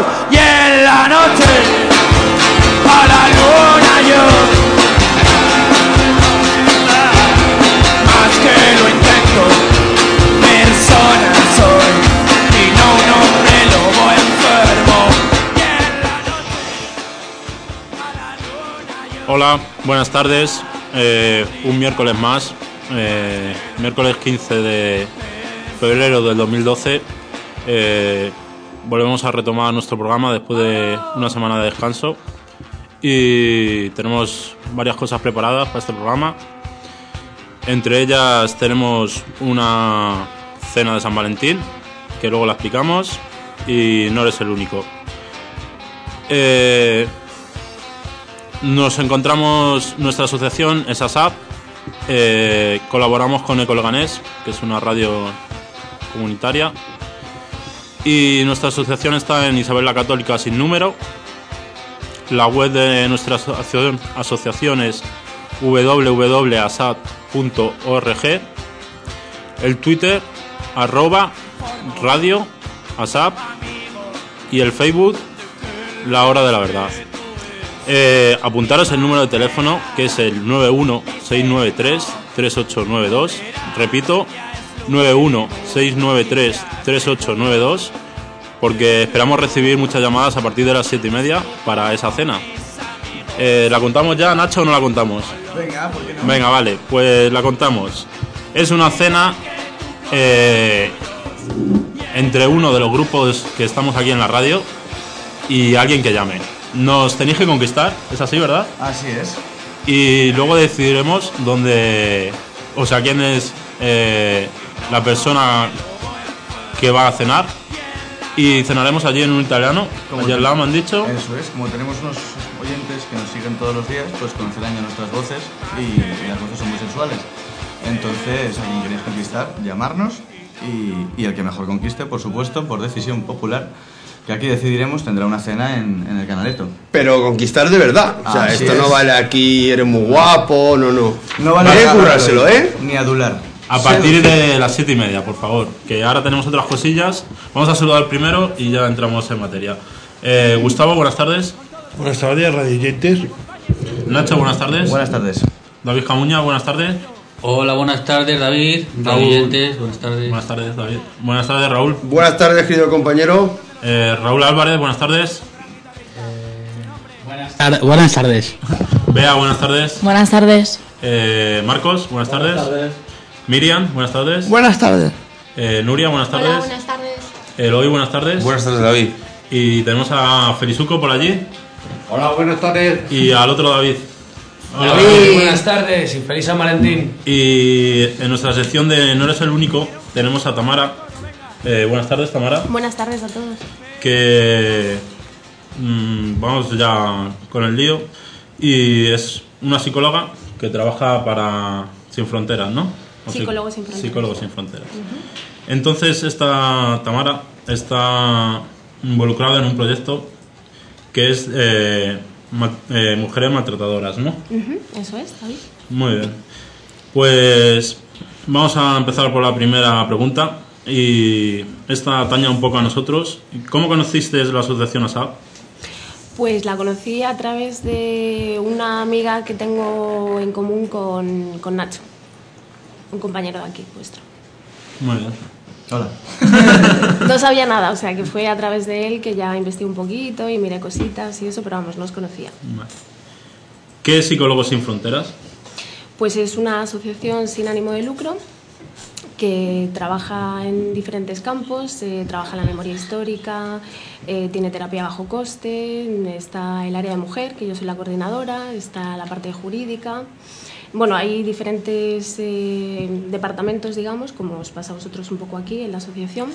y en la noche a la luna yo. Más que lo intento, persona soy y no un hombre lobo enfermo. Y en la noche a la luna yo. Hola, buenas tardes. Un miércoles más, miércoles 15 de febrero del 2012. Volvemos a retomar nuestro programa después de una semana de descanso y tenemos varias cosas preparadas para este programa. Entre ellas tenemos una cena de San Valentín, que luego la explicamos, y no eres el único. Nos encontramos, nuestra asociación es ASAP, colaboramos con Ecoleganés, que es una radio comunitaria, y nuestra asociación está en Isabel la Católica sin número. La web de nuestra asociación es www.asap.org, el Twitter @radio asap y el Facebook La Hora de la Verdad. Apuntaros el número de teléfono, que es el 916933892. Repito, 916933892, porque esperamos recibir muchas llamadas a partir de las 7:30 para esa cena. ¿La contamos ya, Nacho, o no la contamos? Venga, ¿por qué no? Venga, vale, pues la contamos. Es una cena entre uno de los grupos que estamos aquí en la radio y alguien que llame. Nos tenéis que conquistar, es así, ¿verdad? Así es. Y luego decidiremos dónde, o sea, quién es la persona que va a cenar. Y cenaremos allí en un italiano, allí al lado me han dicho. Eso es, como tenemos unos oyentes que nos siguen todos los días, pues conocerán ya nuestras voces y las voces son muy sensuales. Entonces, a quien queréis conquistar, llamarnos y el que mejor conquiste, por supuesto, por decisión popular, que aquí decidiremos, tendrá una cena en el Canaletto. Pero conquistar de verdad. O sea, Así esto es. no vale aquí, eres muy guapo, no. No vale Hay que regalarlo, currárselo, ¿eh? Ni adular. A partir de las 7:30, por favor, que ahora tenemos otras cosillas. Vamos a saludar primero y ya entramos en materia. Gustavo, buenas tardes. Buenas tardes, radioyentes. Nacho, buenas tardes. Buenas tardes. David Camuña, buenas tardes. Hola, buenas tardes, David. Raúl. Oyentes, buenas tardes. Buenas tardes, David. Buenas tardes, Raúl. Buenas tardes, querido compañero. Raúl Álvarez, buenas tardes. Buenas tardes. Bea, buenas tardes. Buenas tardes. Marcos, buenas tardes. Miriam, buenas tardes. Buenas tardes. Nuria, buenas tardes. Hola, buenas tardes. Eloy, buenas tardes. Buenas tardes, David. Y tenemos a Felizuco por allí. Hola, buenas tardes. Y al otro David. Hola, David, buenas tardes y feliz San Valentín. Y en nuestra sección de No eres el único tenemos a Tamara. Buenas tardes, Tamara. Buenas tardes a todos. Que vamos ya con el lío. Y es una psicóloga que trabaja para Sin Fronteras, ¿no? Psicólogos Sin Fronteras. Psicólogos Sin Fronteras. Entonces esta Tamara está involucrada en un proyecto que es mujeres maltratadoras, ¿no? Eso es, David. Muy bien. Pues vamos a empezar por la primera pregunta y esta atañe un poco a nosotros. ¿Cómo conociste la asociación ASAP? Pues la conocí a través de una amiga que tengo en común con Nacho, un compañero de aquí vuestro. Muy bien. Hola. No sabía nada, o sea que fue a través de él que ya investigué un poquito y miré cositas y eso, pero vamos, no os conocía. Vale. ¿Qué es Psicólogos Sin Fronteras? Pues es una asociación sin ánimo de lucro que trabaja en diferentes campos, trabaja en la memoria histórica, tiene terapia a bajo coste, está el área de mujer, que yo soy la coordinadora, está la parte jurídica. Bueno, hay diferentes departamentos, digamos, como os pasa a vosotros un poco aquí en la asociación.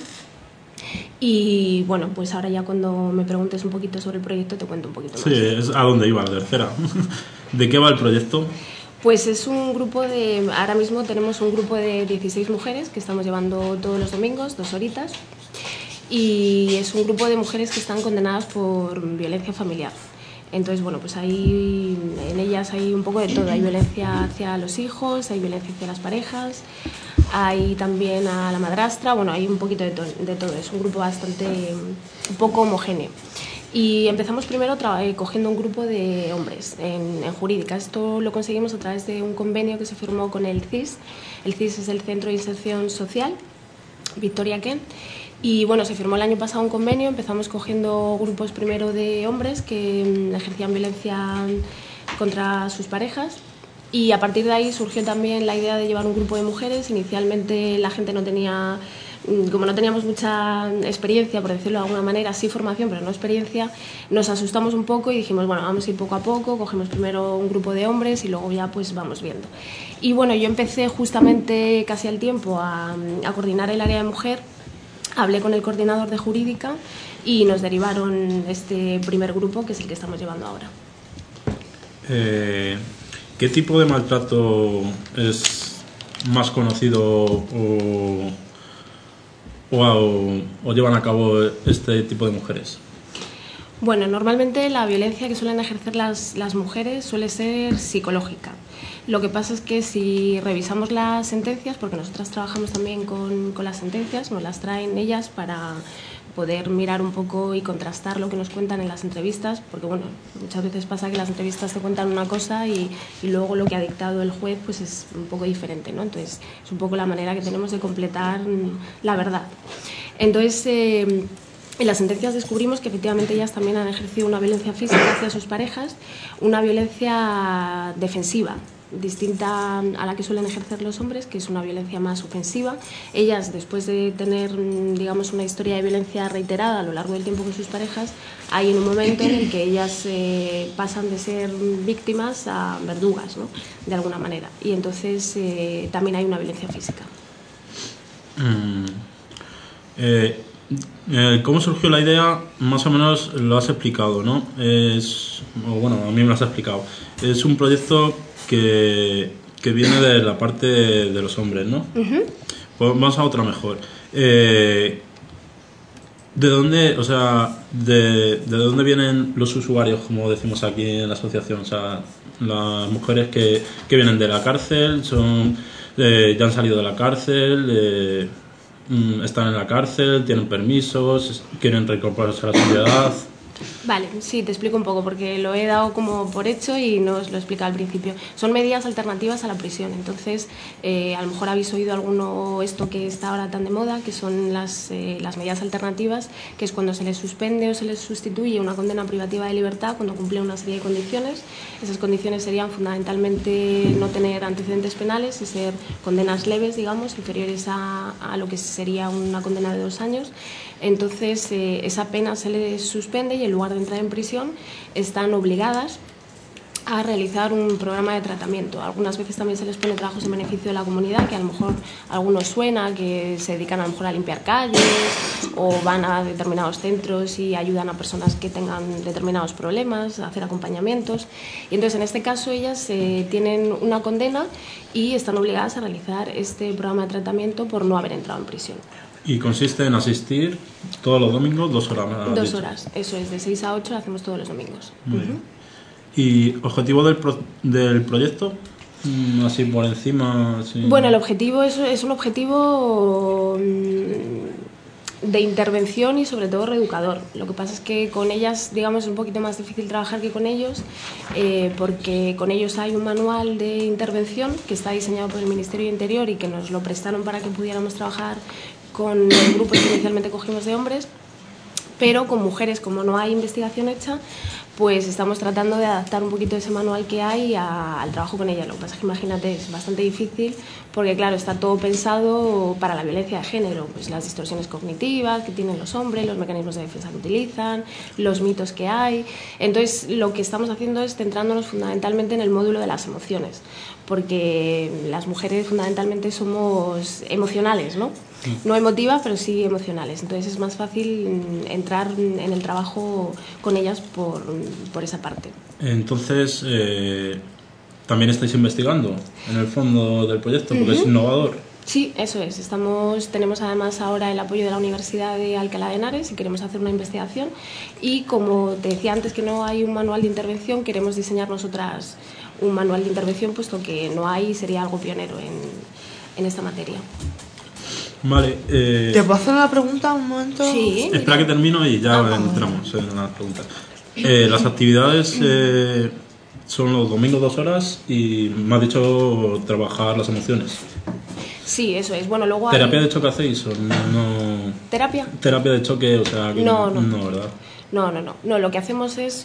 Y bueno, pues ahora ya cuando me preguntes un poquito sobre el proyecto te cuento un poquito más. Sí, es a dónde iba la tercera. ¿De qué va el proyecto? Pues es un grupo de... Ahora mismo tenemos un grupo de 16 mujeres que estamos llevando todos los domingos, 2 horitas. Y es un grupo de mujeres que están condenadas por violencia familiar. Entonces, bueno, pues ahí en ellas hay un poco de todo. Hay violencia hacia los hijos, hay violencia hacia las parejas, hay también a la madrastra, bueno, hay un poquito de todo. Es un grupo bastante, un poco homogéneo. Y empezamos primero cogiendo un grupo de hombres en jurídica. Esto lo conseguimos a través de un convenio que se firmó con el CIS. El CIS es el Centro de Inserción Social, Victoria Kent. Y bueno, se firmó el año pasado un convenio, empezamos cogiendo grupos primero de hombres que ejercían violencia contra sus parejas. Y a partir de ahí surgió también la idea de llevar un grupo de mujeres. Inicialmente la gente no tenía, como no teníamos mucha experiencia, por decirlo de alguna manera, sí formación, pero no experiencia, nos asustamos un poco y dijimos, bueno, vamos a ir poco a poco, cogemos primero un grupo de hombres y luego ya pues vamos viendo. Y bueno, yo empecé justamente casi al tiempo a coordinar el área de mujer, hablé con el coordinador de jurídica y nos derivaron este primer grupo, que es el que estamos llevando ahora. ¿Qué tipo de maltrato es más conocido o llevan a cabo este tipo de mujeres? Bueno, normalmente la violencia que suelen ejercer las mujeres suele ser psicológica. Lo que pasa es que si revisamos las sentencias, porque nosotras trabajamos también con las sentencias, nos las traen ellas para poder mirar un poco y contrastar lo que nos cuentan en las entrevistas, porque bueno, muchas veces pasa que las entrevistas te cuentan una cosa y luego lo que ha dictado el juez pues es un poco diferente, ¿no? Entonces es un poco la manera que tenemos de completar la verdad. Entonces en las sentencias descubrimos que efectivamente ellas también han ejercido una violencia física hacia sus parejas, una violencia defensiva, distinta a la que suelen ejercer los hombres, que es una violencia más ofensiva. Ellas, después de tener, digamos, una historia de violencia reiterada a lo largo del tiempo con sus parejas, hay un momento en el que ellas pasan de ser víctimas a verdugas, ¿no? De alguna manera. Y entonces también hay una violencia física. ¿Cómo surgió la idea? Más o menos lo has explicado, ¿no? Bueno, a mí me lo has explicado. Es un proyecto que viene de la parte de los hombres, ¿no? Uh-huh. Pues vamos a otra mejor. ¿De dónde, o sea, de dónde vienen los usuarios, como decimos aquí en la asociación? O sea, las mujeres que vienen de la cárcel, ya han salido de la cárcel, están en la cárcel, tienen permisos, quieren reincorporarse a la sociedad. Vale, sí, te explico un poco porque lo he dado como por hecho y no os lo he explicado al principio. Son medidas alternativas a la prisión, entonces a lo mejor habéis oído alguno esto que está ahora tan de moda, que son las medidas alternativas, que es cuando se les suspende o se les sustituye una condena privativa de libertad cuando cumple una serie de condiciones. Esas condiciones serían fundamentalmente no tener antecedentes penales y ser condenas leves, digamos, inferiores a lo que sería una condena de 2 años. Entonces esa pena se les suspende y en lugar de entrar en prisión están obligadas a realizar un programa de tratamiento. Algunas veces también se les pone trabajos en beneficio de la comunidad, que a lo mejor a algunos suena, que se dedican a lo mejor a limpiar calles o van a determinados centros y ayudan a personas que tengan determinados problemas, a hacer acompañamientos. Y entonces en este caso ellas tienen una condena y están obligadas a realizar este programa de tratamiento por no haber entrado en prisión. Y consiste en asistir todos los domingos 2 horas. 2 horas, eso es, de 6 a 8 lo hacemos todos los domingos. Uh-huh. ¿Y objetivo del proyecto? Así por encima. Así. Bueno, el objetivo es un objetivo de intervención y sobre todo reeducador. Lo que pasa es que con ellas, digamos, es un poquito más difícil trabajar que con ellos, porque con ellos hay un manual de intervención que está diseñado por el Ministerio de Interior y que nos lo prestaron para que pudiéramos trabajar con el grupo que inicialmente cogimos de hombres, pero con mujeres, como no hay investigación hecha, pues estamos tratando de adaptar un poquito ese manual que hay al trabajo con ellas. Lo que pasa es que imagínate, es bastante difícil porque claro, está todo pensado para la violencia de género, pues las distorsiones cognitivas que tienen los hombres, los mecanismos de defensa que utilizan, los mitos que hay. Entonces lo que estamos haciendo es centrándonos fundamentalmente en el módulo de las emociones, porque las mujeres fundamentalmente somos emocionales, ¿no? No emotivas, pero sí emocionales. Entonces es más fácil entrar en el trabajo con ellas por esa parte. Entonces, también estáis investigando en el fondo del proyecto, porque es innovador. Sí, eso es. Tenemos además ahora el apoyo de la Universidad de Alcalá de Henares y queremos hacer una investigación. Y como te decía antes que no hay un manual de intervención, queremos diseñar nosotras un manual de intervención, puesto que no hay, sería algo pionero en esta materia. Vale, ¿Te puedo hacer una pregunta un momento? Sí. espera que termino y ya entramos en las preguntas. Las actividades son los domingos 2 horas y me has dicho trabajar las emociones. Sí, eso es. Bueno, luego ¿Terapia de choque hacéis o no? ¿Terapia? Terapia de choque, o sea... que No. No, ¿verdad? No, lo que hacemos es,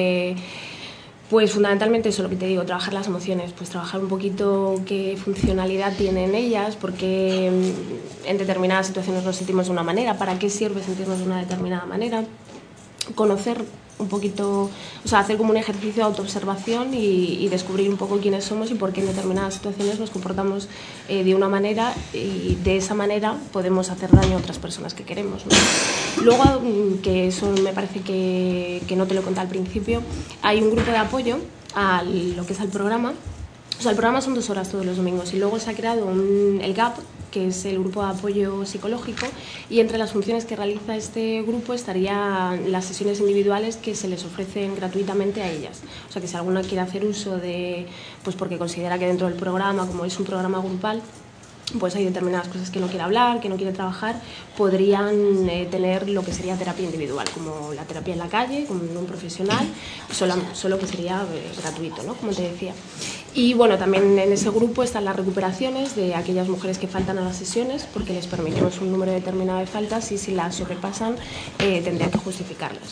pues fundamentalmente eso, lo que te digo, trabajar las emociones, pues trabajar un poquito qué funcionalidad tienen ellas, porque en determinadas situaciones nos sentimos de una manera, para qué sirve sentirnos de una determinada manera, conocer un poquito, o sea, hacer como un ejercicio de autoobservación y descubrir un poco quiénes somos y por qué en determinadas situaciones nos comportamos de una manera y de esa manera podemos hacer daño a otras personas que queremos, ¿no? Luego, que eso me parece que no te lo conté al principio, hay un grupo de apoyo a lo que es al programa. O sea, el programa son 2 horas todos los domingos y luego se ha creado el GAP, que es el grupo de apoyo psicológico, y entre las funciones que realiza este grupo estarían las sesiones individuales que se les ofrecen gratuitamente a ellas. O sea, que si alguna quiere hacer uso de, pues porque considera que dentro del programa, como es un programa grupal, pues hay determinadas cosas que no quiere hablar, que no quiere trabajar, podrían tener lo que sería terapia individual, como la terapia en la calle, con un profesional, solo que sería gratuito, ¿no? Como te decía. Y bueno, también en ese grupo están las recuperaciones de aquellas mujeres que faltan a las sesiones, porque les permitimos un número determinado de faltas y si las sobrepasan tendrían que justificarlas.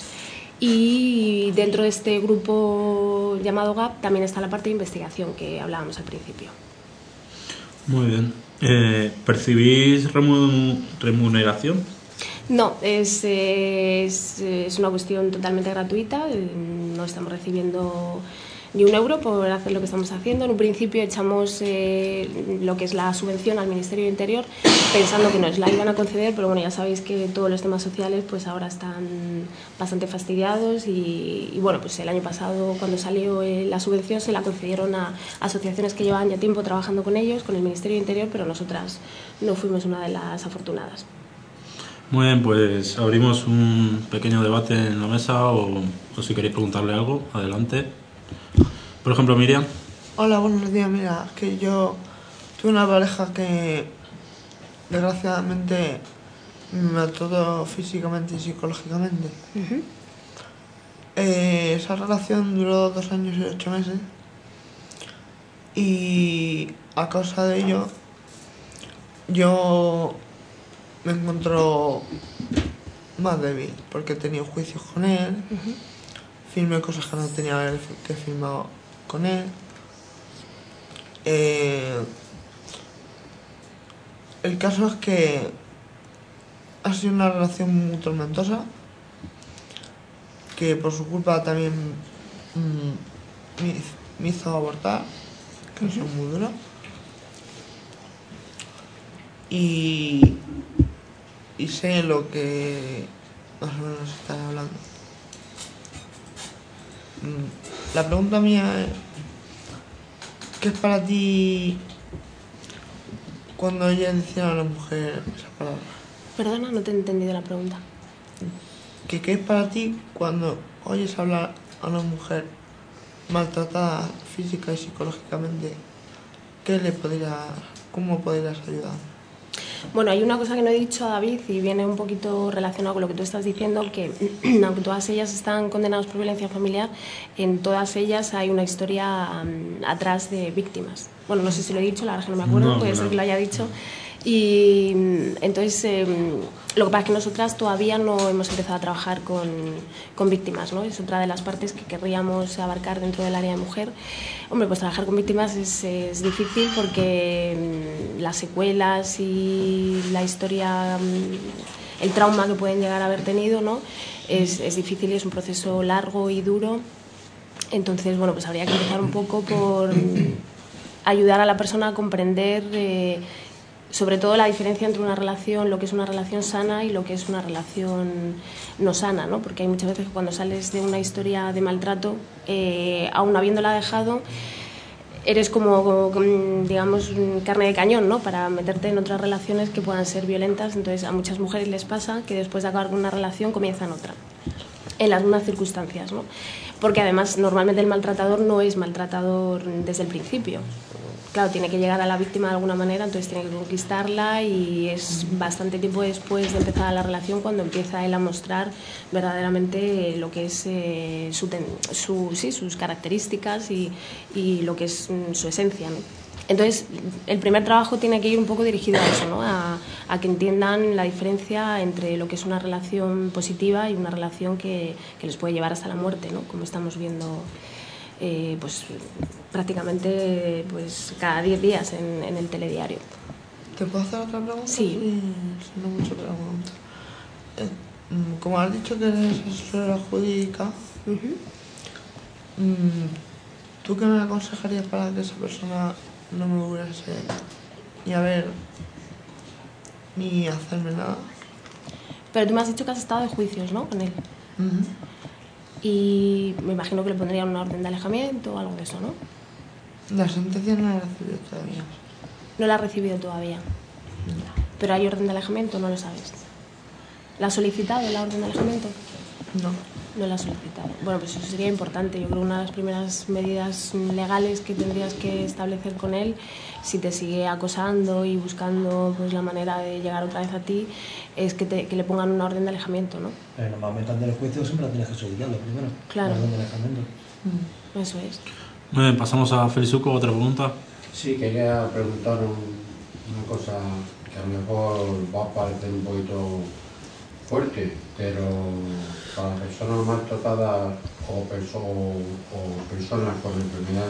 Y dentro de este grupo llamado GAP también está la parte de investigación que hablábamos al principio. Muy bien. ¿Percibís remuneración? No, es una cuestión totalmente gratuita, no estamos recibiendo ni un euro por hacer lo que estamos haciendo. En un principio echamos lo que es la subvención al Ministerio de Interior pensando que nos la iban a conceder, pero bueno, ya sabéis que todos los temas sociales pues ahora están bastante fastidiados y bueno, pues el año pasado cuando salió la subvención se la concedieron a asociaciones que llevaban ya tiempo trabajando con ellos, con el Ministerio de Interior, pero nosotras no fuimos una de las afortunadas. Muy bien, pues abrimos un pequeño debate en la mesa o si queréis preguntarle algo, adelante. Por ejemplo, Miriam. Hola, buenos días. Mira, que yo tuve una pareja que desgraciadamente me maltrató físicamente y psicológicamente. Esa relación duró 2 años y 8 meses y a causa de ello yo me encuentro más débil porque he tenido juicios con él, firmé cosas que no tenía que firmar con él. El caso es que ha sido una relación muy tormentosa, que por su culpa también me hizo abortar, que eso es muy duro. Y sé lo que más o menos estás hablando. La pregunta mía es, ¿qué es para ti cuando ella decía a la mujer esa palabra? Perdona, no te he entendido la pregunta. ¿Qué es para ti cuando oyes hablar a una mujer maltratada física y psicológicamente? ¿Cómo podrías ayudar? Bueno, hay una cosa que no he dicho a David y viene un poquito relacionado con lo que tú estás diciendo, que aunque todas ellas están condenadas por violencia familiar, en todas ellas hay una historia atrás de víctimas. Bueno, no sé si lo he dicho, la verdad es que no me acuerdo, puede ser que lo haya dicho. Y entonces lo que pasa es que nosotras todavía no hemos empezado a trabajar con víctimas, ¿no? Es otra de las partes que querríamos abarcar dentro del área de mujer. Hombre, pues trabajar con víctimas es difícil porque las secuelas y la historia, el trauma que pueden llegar a haber tenido, ¿no? Es difícil y es un proceso largo y duro. Entonces, bueno, pues habría que empezar un poco por ayudar a la persona a comprender sobre todo la diferencia entre una relación, lo que es una relación sana y lo que es una relación no sana, ¿no? Porque hay muchas veces que cuando sales de una historia de maltrato, aún habiéndola dejado, eres como, digamos, carne de cañón, ¿no? Para meterte en otras relaciones que puedan ser violentas. Entonces a muchas mujeres les pasa que después de acabar con una relación comienzan otra. en las mismas circunstancias, ¿no? Porque además normalmente el maltratador no es maltratador desde el principio. Claro, tiene que llegar a la víctima de alguna manera, entonces tiene que conquistarla y es bastante tiempo después de empezar la relación cuando empieza él a mostrar verdaderamente lo que es sus características y lo que es su esencia, ¿no? Entonces, el primer trabajo tiene que ir un poco dirigido a eso, ¿no? A que entiendan la diferencia entre lo que es una relación positiva y una relación que les puede llevar hasta la muerte, ¿no? Como estamos viendo pues prácticamente pues cada 10 días en el telediario. ¿Te puedo hacer otra pregunta? Sí. No mucho pregunta. Como has dicho que eres asesora jurídica, ¿tú qué me aconsejarías para que esa persona no me hubiese ni a ver ni hacerme nada? Pero tú me has dicho que has estado de juicios, ¿no? Con él. Y me imagino que le pondrían una orden de alejamiento o algo de eso, ¿no? La sentencia no la he recibido todavía. No la has recibido todavía. Pero hay orden de alejamiento, no lo sabes. ¿La has solicitado la orden de alejamiento? No. No la has solicitado. Bueno, pues eso sería importante. Yo creo que una de las primeras medidas legales que tendrías que establecer con él, si te sigue acosando y buscando pues la manera de llegar otra vez a ti, es que le pongan una orden de alejamiento, ¿no? Pero normalmente antes del juicio siempre la tienes que solicitarlo primero. Claro. La orden de alejamiento. Eso es. Muy bien, pasamos a Felizuco, otra pregunta. Sí, quería preguntar una cosa que a lo mejor va a parecer un poquito fuerte, pero para personas maltratadas o personas con enfermedad,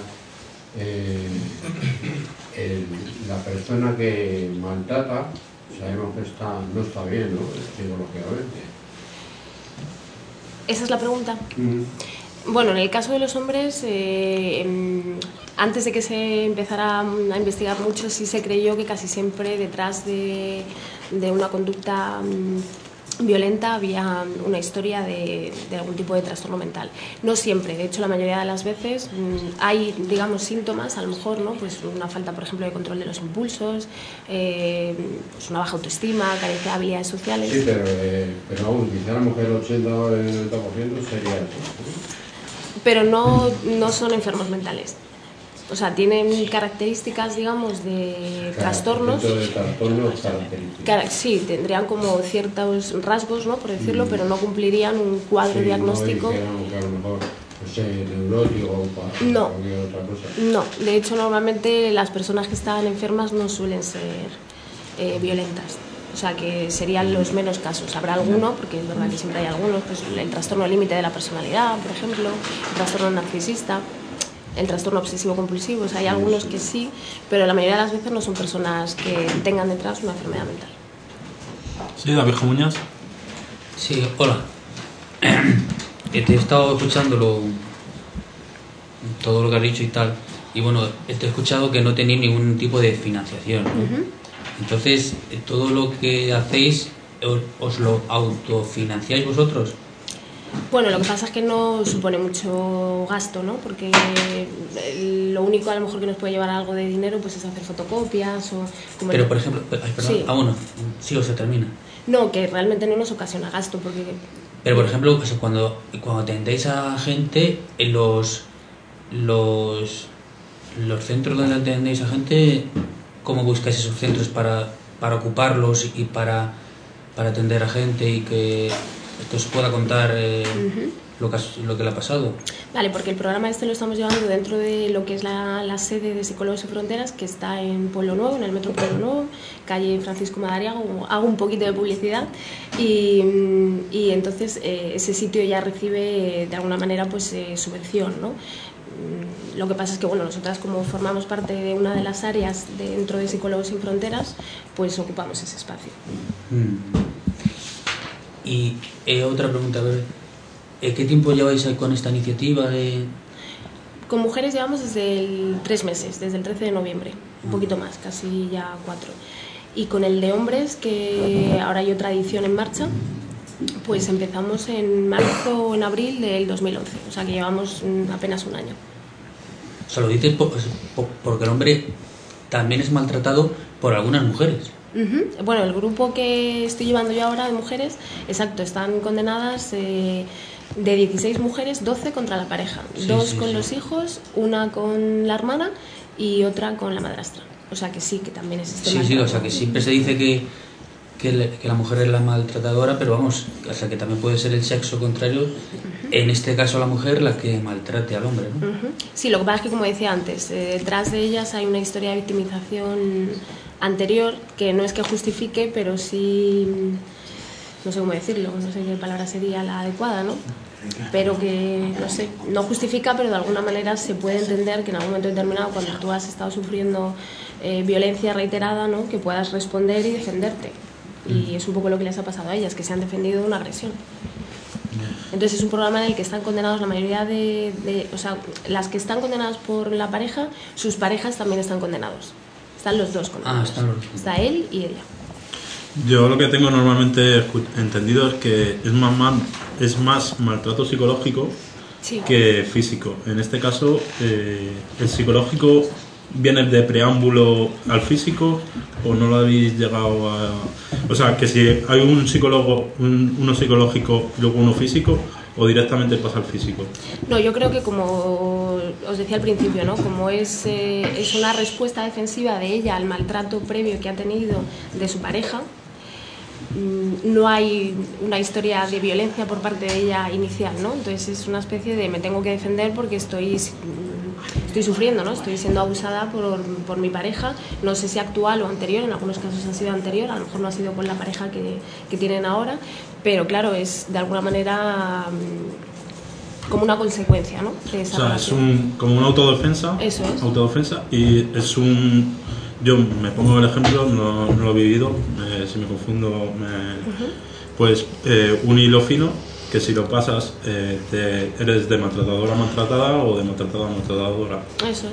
la persona que maltrata sabemos que no está bien, ¿no? Psicológicamente. ¿Esa es la pregunta? Bueno, en el caso de los hombres, antes de que se empezara a investigar mucho, sí se creyó que casi siempre detrás de una conducta violenta había una historia de algún tipo de trastorno mental. No siempre, de hecho la mayoría de las veces hay, digamos, síntomas, a lo mejor, ¿no? Pues una falta, por ejemplo, de control de los impulsos, pues una baja autoestima, carencia de habilidades sociales. Sí, pero aún, quizá a lo mejor el 80 o el 90% sería eso. Pero no son enfermos mentales. O sea, tienen características, digamos, de trastornos. De trastornos características. Sí, tendrían como ciertos rasgos, ¿no? Por decirlo, pero no cumplirían un cuadro diagnóstico. No, que a lo mejor, no sé, neurótico o cualquier otra cosa. No, de hecho, normalmente las personas que están enfermas no suelen ser violentas. O sea, que serían los menos casos. Habrá alguno, porque es verdad que siempre hay algunos, pues el trastorno límite de la personalidad, por ejemplo, el trastorno narcisista, el trastorno obsesivo-compulsivo. O sea, hay algunos que sí, pero la mayoría de las veces no son personas que tengan detrás una enfermedad mental. Sí, David Muñoz. Sí, hola. Te he estado escuchando todo lo que has dicho y tal, y bueno, te he escuchado que no tenéis ningún tipo de financiación, ¿no? Entonces, ¿todo lo que hacéis os lo autofinanciáis vosotros? Bueno, lo que pasa es que no supone mucho gasto, ¿no? Porque lo único a lo mejor que nos puede llevar a algo de dinero pues es hacer fotocopias o... Pero, por ejemplo... perdón. Sí. Bueno, sí, o se termina. No, que realmente no nos ocasiona gasto porque... Pero, por ejemplo, cuando atendéis a gente, en los centros donde atendéis a gente, ¿cómo buscáis esos centros para ocuparlos y para atender a gente y que os pueda contar lo que le ha pasado? Vale, porque el programa este lo estamos llevando dentro de lo que es la sede de Psicólogos Sin Fronteras, que está en Pueblo Nuevo, en el metro Pueblo Nuevo, calle Francisco Madariaga. Hago un poquito de publicidad y entonces ese sitio ya recibe de alguna manera pues subvención, ¿no? Lo que pasa es que, bueno, nosotras como formamos parte de una de las áreas dentro de Psicólogos Sin Fronteras, pues ocupamos ese espacio. Y otra pregunta, a ver, ¿qué tiempo lleváis con esta iniciativa? Con mujeres llevamos desde 3 meses, desde el 13 de noviembre, un poquito más, casi ya 4. Y con el de hombres, que ahora hay otra edición en marcha, pues empezamos en marzo o en abril del 2011, o sea que llevamos apenas un año. O sea, lo dices porque el hombre también es maltratado por algunas mujeres. Bueno, el grupo que estoy llevando yo ahora de mujeres, exacto, están condenadas De 16 mujeres, 12 contra la pareja. Sí, 2 sí, con sí. los hijos, una con la hermana y otra con la madrastra. O sea que sí, que también existe Sí, maltrato. o sea que siempre se dice que la mujer es la maltratadora, pero vamos, o sea que también puede ser el sexo contrario, en este caso la mujer, la que maltrate al hombre, ¿no? Ujú. Sí, lo que pasa es que, como decía antes, detrás de ellas hay una historia de victimización anterior que no es que justifique, pero sí, no sé cómo decirlo, no sé qué palabra sería la adecuada, ¿no? Pero que, no sé, no justifica, pero de alguna manera se puede entender que en algún momento determinado, cuando tú has estado sufriendo violencia reiterada, ¿no? Que puedas responder y defenderte. Y es un poco lo que les ha pasado a ellas, que se han defendido de una agresión. Entonces es un programa en el que están condenados la mayoría o sea, las que están condenadas por la pareja, sus parejas también están condenados. Están los dos condenados. Están los dos. Está él y ella. Yo lo que tengo normalmente entendido es que es más maltrato psicológico Sí. que físico. En este caso, el psicológico viene de preámbulo al físico, o no lo habéis llegado a... O sea, que si hay un psicólogo, uno psicológico y luego uno físico, o directamente pasa al físico. No, yo creo que, como os decía al principio, ¿no? Como es una respuesta defensiva de ella al maltrato previo que ha tenido de su pareja, no hay una historia de violencia por parte de ella inicial, ¿no? Entonces es una especie de me tengo que defender porque estoy sufriendo, ¿no? Estoy siendo abusada por mi pareja, no sé si actual o anterior, en algunos casos ha sido anterior, a lo mejor no ha sido con la pareja que tienen ahora, pero claro, es de alguna manera como una consecuencia, ¿no? De esa relación. Es como una autodefensa. Eso es. Autodefensa, y es un... Yo me pongo el ejemplo, no lo he vivido, si me confundo, pues un hilo fino, que si lo pasas eres de maltratadora a maltratada o de maltratada a maltratadora. Eso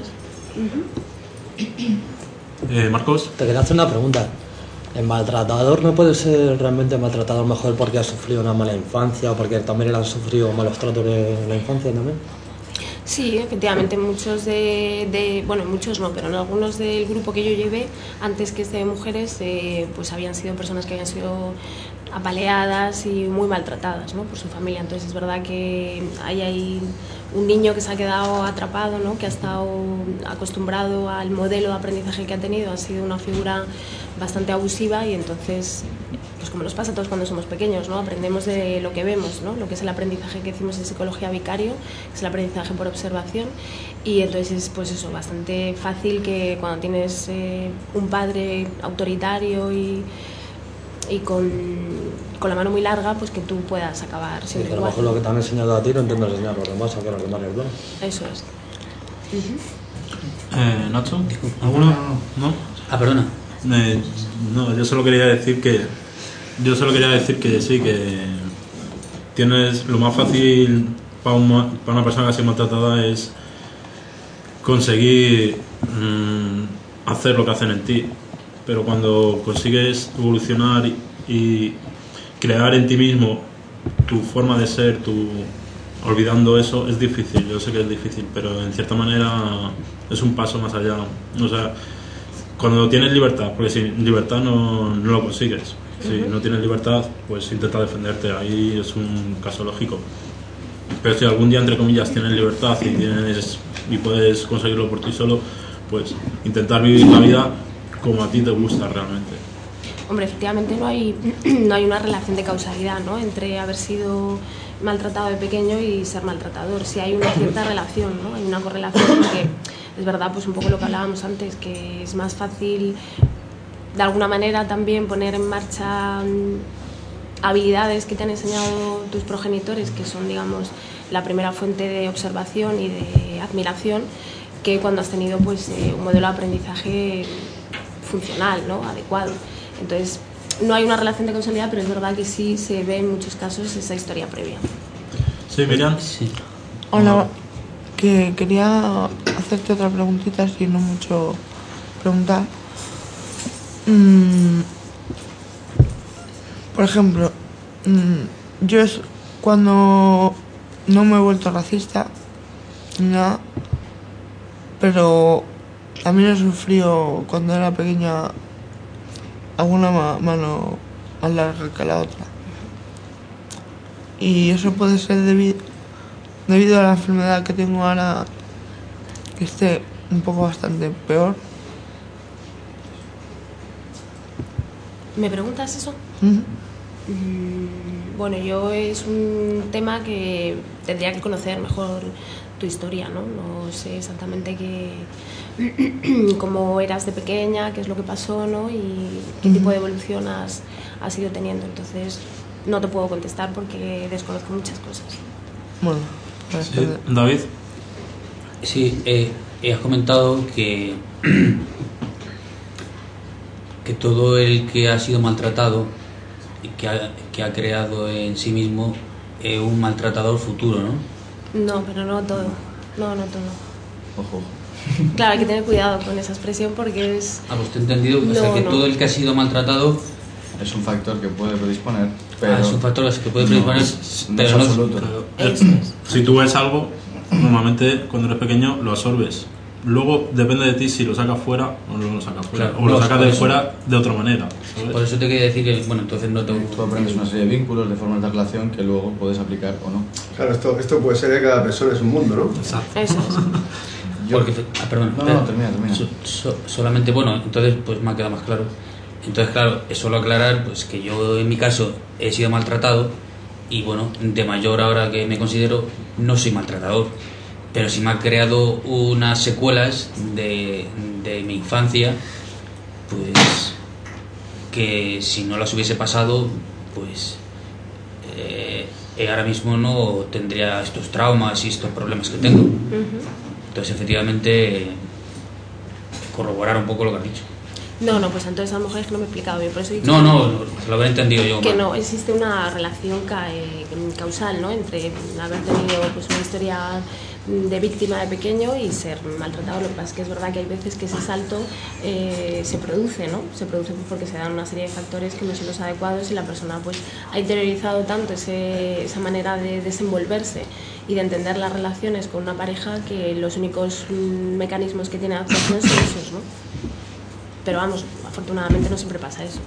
es. Marcos. Te quería hacer una pregunta. ¿El maltratador no puede ser realmente maltratador mejor porque ha sufrido una mala infancia o porque también él ha sufrido malos tratos en la infancia también? Sí, efectivamente, muchos bueno, muchos no, pero en algunos del grupo que yo llevé, antes que de mujeres, pues habían sido personas que habían sido apaleadas y muy maltratadas, ¿no? Por su familia. Entonces es verdad que hay un niño que se ha quedado atrapado, ¿no? Que ha estado acostumbrado al modelo de aprendizaje que ha tenido, ha sido una figura bastante abusiva, y entonces, pues como nos pasa a todos cuando somos pequeños, ¿no? Aprendemos de lo que vemos, ¿no? Lo que es el aprendizaje que decimos en psicología vicario, que es el aprendizaje por observación, y entonces es, pues eso, bastante fácil que cuando tienes un padre autoritario y con la mano muy larga, pues que tú puedas acabar Sí, siendo que a lo igual. mejor lo que te han enseñado a ti no intento enseñar a los demás, a que los demás les duele. Eso es. Nacho, ¿alguno? ¿No? Perdona. No, yo solo quería decir que sí, que tienes lo más fácil para una persona que ha sido maltratada es conseguir hacer lo que hacen en ti, pero cuando consigues evolucionar y crear en ti mismo tu forma de ser, olvidando eso, es difícil. Yo sé que es difícil, pero en cierta manera es un paso más allá. O sea, cuando tienes libertad, porque sin libertad no lo consigues. Si no tienes libertad, pues intenta defenderte. Ahí es un caso lógico. Pero si algún día, entre comillas, tienes libertad y puedes conseguirlo por ti solo, pues intentar vivir la vida como a ti te gusta realmente. Hombre, efectivamente no hay una relación de causalidad, ¿no? Entre haber sido maltratado de pequeño y ser maltratador. Sí hay una cierta relación, ¿no? Hay una correlación, porque es verdad, pues un poco lo que hablábamos antes, que es más fácil de alguna manera también poner en marcha habilidades que te han enseñado tus progenitores, que son, digamos, la primera fuente de observación y de admiración, que cuando has tenido pues un modelo de aprendizaje funcional, ¿no? Adecuado. Entonces, no hay una relación de causalidad, pero es verdad que sí se ve en muchos casos esa historia previa. Sí, Miriam. Sí. Hola, que quería hacerte otra preguntita, si no mucho preguntar. Por ejemplo, yo cuando no me he vuelto racista, nada, pero también he sufrido cuando era pequeña alguna mano más larga que la otra. Y eso puede ser debido a la enfermedad que tengo ahora, que esté un poco bastante peor. ¿Me preguntas eso? Ujú. Bueno, yo es un tema que tendría que conocer mejor tu historia, ¿no? No sé exactamente cómo eras de pequeña, qué es lo que pasó, ¿no? Y qué tipo de evolución has ido teniendo. Entonces, no te puedo contestar porque desconozco muchas cosas. Bueno, Sí, David. Sí, has comentado que todo el que ha sido maltratado y que ha creado en sí mismo un maltratador futuro, ¿no? No, pero no todo. No todo. Ojo. Claro, hay que tener cuidado con esa expresión porque es... ¿Has usted entendido? O sea, que todo el que ha sido maltratado Es un factor que puede predisponer, pero es un factor que puede predisponer, no es absoluto. Claro. Eso es. Si tú ves algo, normalmente cuando eres pequeño lo absorbes. Luego depende de ti si lo sacas fuera o no lo sacas fuera. Claro, o lo no, sacas por de eso. fuera de otra manera. ¿sabes? Por eso te quería decir que, bueno, entonces no te... Tú aprendes una serie de vínculos, de formas de relación que luego puedes aplicar o no. Claro, esto puede ser que cada persona es un mundo, ¿no? Exacto. Eso es. Porque, perdón. No, termina. Solamente, bueno, entonces pues me ha quedado más claro. Entonces, claro, es solo aclarar pues que yo en mi caso he sido maltratado y bueno, de mayor ahora que me considero no soy maltratador, pero sí me ha creado unas secuelas de mi infancia, pues que si no las hubiese pasado, pues ahora mismo no tendría estos traumas y estos problemas que tengo. Entonces, efectivamente, corroborar un poco lo que has dicho. No, pues entonces a lo mejor es que no me he explicado bien, por eso he dicho No, se lo habré entendido yo. que mal. no existe una relación causal, ¿no? Entre haber tenido pues una historia de víctima de pequeño y ser maltratado. Lo que pasa es que es verdad que hay veces que ese salto se produce, ¿no? Se produce porque se dan una serie de factores que no son los adecuados y la persona pues ha interiorizado tanto esa manera de desenvolverse y de entender las relaciones con una pareja que los únicos mecanismos que tiene de actuación son esos, ¿no? Pero vamos, afortunadamente no siempre pasa eso.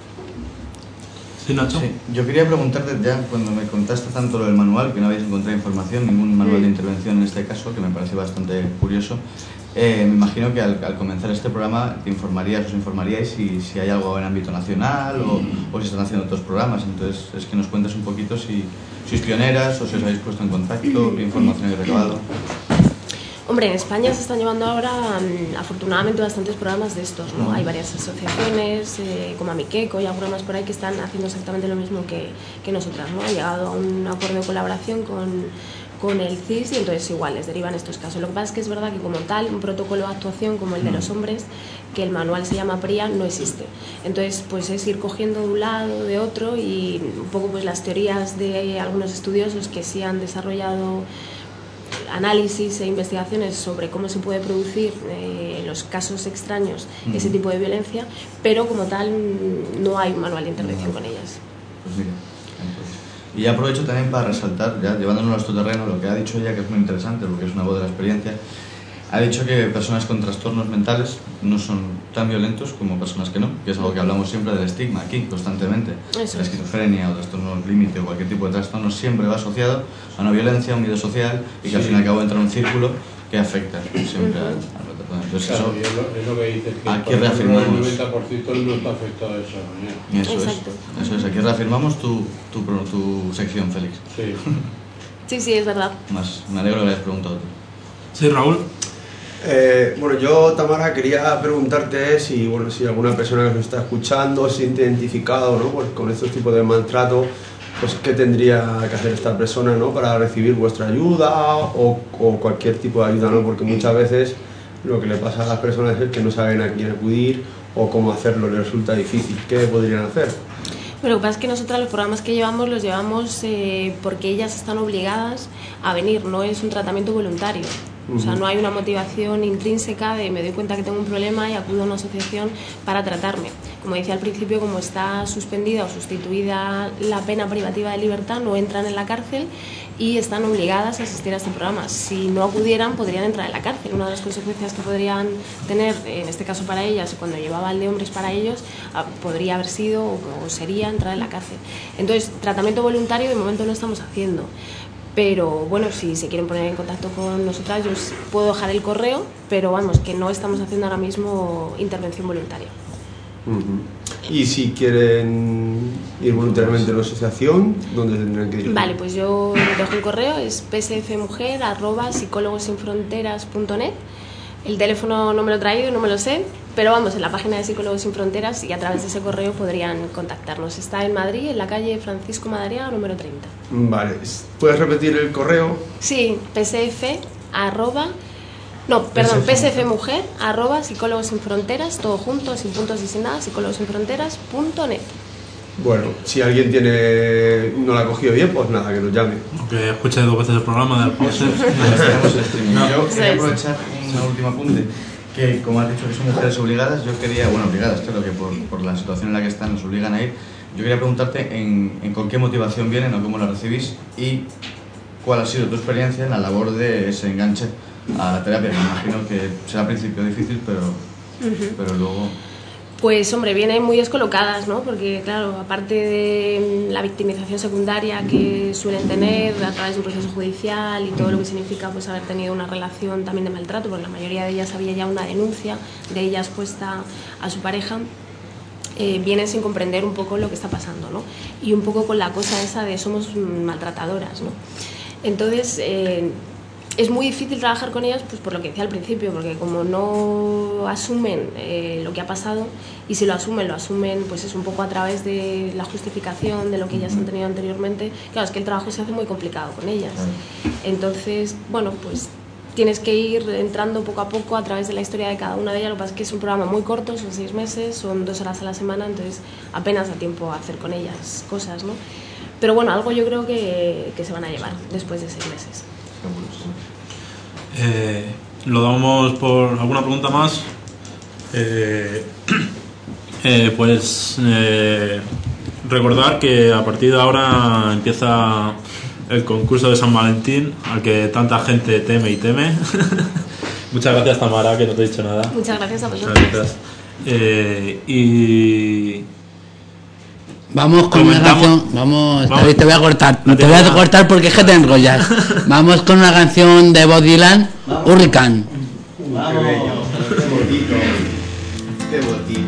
Sí, Nacho. Sí, yo quería preguntarte ya, cuando me contaste tanto lo del manual, que no habéis encontrado información, ningún manual de intervención en este caso, que me parece bastante curioso, me imagino que al comenzar este programa te informarías, os informaríais si hay algo en ámbito nacional o si están haciendo otros programas. Entonces, es que nos cuentes un poquito si sois pioneras o si os habéis puesto en contacto, qué información habéis recabado. Hombre, en España se están llevando ahora, afortunadamente, bastantes programas de estos, ¿no? Hay varias asociaciones, como Amiqueco y algunas más por ahí, que están haciendo exactamente lo mismo que nosotras, ¿no? Ha llegado a un acuerdo de colaboración con el CIS y entonces igual les derivan estos casos. Lo que pasa es que es verdad que como tal, un protocolo de actuación como el de los hombres, que el manual se llama PRIA, no existe. Entonces, pues es ir cogiendo de un lado, de otro y un poco pues las teorías de algunos estudiosos que sí han desarrollado análisis e investigaciones sobre cómo se puede producir en los casos extraños ese tipo de violencia, pero como tal no hay un manual de intervención con ellas. Pues mira, entonces. Y ya aprovecho también para resaltar, ya llevándonos a nuestro terreno, lo que ha dicho ella, que es muy interesante, porque es una voz de la experiencia. Ha dicho que personas con trastornos mentales no son tan violentos como personas que no, que es algo que hablamos siempre del estigma aquí, constantemente. Eso La esquizofrenia o trastornos límite o cualquier tipo de trastorno siempre va asociado a una violencia, a un miedo social y que al fin y al cabo entra en un círculo que afecta siempre al maltratador. Entonces, Claro, eso, es lo que dices, que aquí por ejemplo, reafirmamos. el 90% no está afectado de esa manera. Exacto. Eso es, aquí reafirmamos tu sección, Félix. Sí. Sí, es verdad. Más, me alegro que le hayas preguntado tú. Sí, Raúl. Bueno, yo, Tamara, quería preguntarte si alguna persona que nos está escuchando se siente identificado, ¿no? Pues con estos tipos de maltrato, pues qué tendría que hacer esta persona, ¿no? Para recibir vuestra ayuda o cualquier tipo de ayuda, ¿no? Porque muchas veces lo que le pasa a las personas es que no saben a quién acudir o cómo hacerlo, les resulta difícil. ¿Qué podrían hacer? Pero lo que pasa es que nosotros los programas que llevamos los llevamos porque ellas están obligadas a venir, no es un tratamiento voluntario. O sea, no hay una motivación intrínseca de me doy cuenta que tengo un problema y acudo a una asociación para tratarme. Como decía al principio, como está suspendida o sustituida la pena privativa de libertad, no entran en la cárcel y están obligadas a asistir a este programa. Si no acudieran, podrían entrar en la cárcel. Una de las consecuencias que podrían tener, en este caso para ellas, cuando llevaba el de hombres para ellos, podría haber sido o sería entrar en la cárcel. Entonces, tratamiento voluntario de momento no estamos haciendo. Pero bueno, si se quieren poner en contacto con nosotras, yo os puedo dejar el correo, pero vamos, que no estamos haciendo ahora mismo intervención voluntaria. Y si quieren ir voluntariamente a la asociación, ¿dónde tendrán que ir? Vale, pues yo dejo el correo, es psfmujer@psicólogosinfronteras.net. El teléfono no me lo he traído, no me lo sé, pero vamos, en la página de Psicólogos Sin Fronteras y a través de ese correo podrían contactarnos. Está en Madrid, en la calle Francisco Madariaga, número 30. Vale, ¿puedes repetir el correo? Sí, psfmujer@psicólogosinfronteras, todo junto, sin puntos y sin nada, psicólogosinfronteras.net. Bueno, si alguien no la ha cogido bien, pues nada, que nos llame. Aunque escuche 2 veces el programa del Poser. Yo quería aprovechar un último apunte, que como has dicho que son mujeres obligadas, yo quería, obligadas, claro que por la situación en la que están nos obligan a ir, yo quería preguntarte con qué motivación vienen o cómo la recibís y cuál ha sido tu experiencia en la labor de ese enganche a la terapia, que me imagino que será al principio difícil, pero luego... Pues hombre, vienen muy descolocadas, ¿no? Porque claro, aparte de la victimización secundaria que suelen tener a través de un proceso judicial y todo lo que significa pues haber tenido una relación también de maltrato, porque la mayoría de ellas había ya una denuncia de ellas puesta a su pareja, vienen sin comprender un poco lo que está pasando, ¿no? Y un poco con la cosa esa de somos maltratadoras, ¿no? Entonces... es muy difícil trabajar con ellas, pues por lo que decía al principio, porque como no asumen lo que ha pasado, y si lo asumen pues es un poco a través de la justificación de lo que ellas han tenido anteriormente. Claro, es que el trabajo se hace muy complicado con ellas. Entonces, bueno, pues tienes que ir entrando poco a poco a través de la historia de cada una de ellas. Lo que pasa es que es un programa muy corto, son 6 meses, son 2 horas a la semana, entonces apenas da tiempo a hacer con ellas cosas, ¿no? Pero bueno, algo yo creo que se van a llevar después de 6 meses. Lo damos por alguna pregunta más. Recordar que a partir de ahora empieza el concurso de San Valentín, al que tanta gente teme y teme. Muchas gracias, Tamara, que no te he dicho nada. Muchas gracias a vosotros. Muchas gracias. Vamos con una canción. Vamos. Te voy a cortar. Te voy a cortar porque es que te enrollas. Vamos con una canción de Bob Dylan, Hurricane. Qué bello, qué bonito. Qué bonito.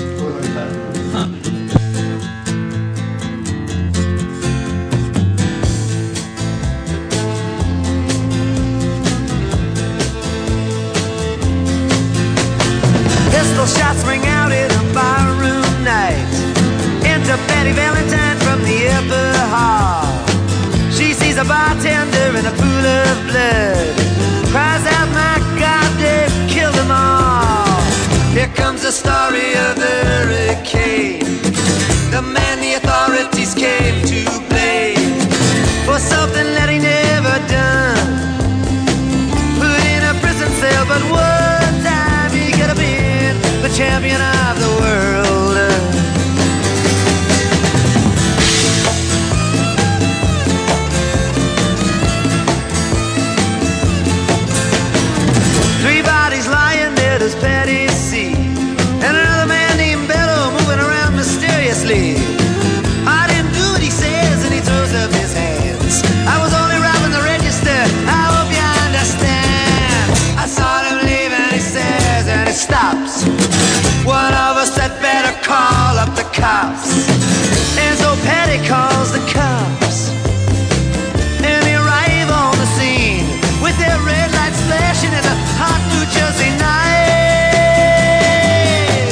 Pistol shots ring out in a barroom night. Enter Betty Valentine from the upper hall. She sees a bartender in a pool of blood, cries out, my God, they've killed them all. Here comes the story of the hurricane, the man the authorities came to blame for something that he never done. Put in a prison cell, but one time he could have been the champion of the world. Three bodies lying dead as Patty C, and another man named Bello moving around mysteriously. I didn't do what he says, and he throws up his hands. I was only robbing the register, I hope you understand. I saw him leave and he says, and he stops. One of us had better call up the cops. And so Patty calls the cops, and they arrive on the scene with their red lights flashing in a hot New Jersey night.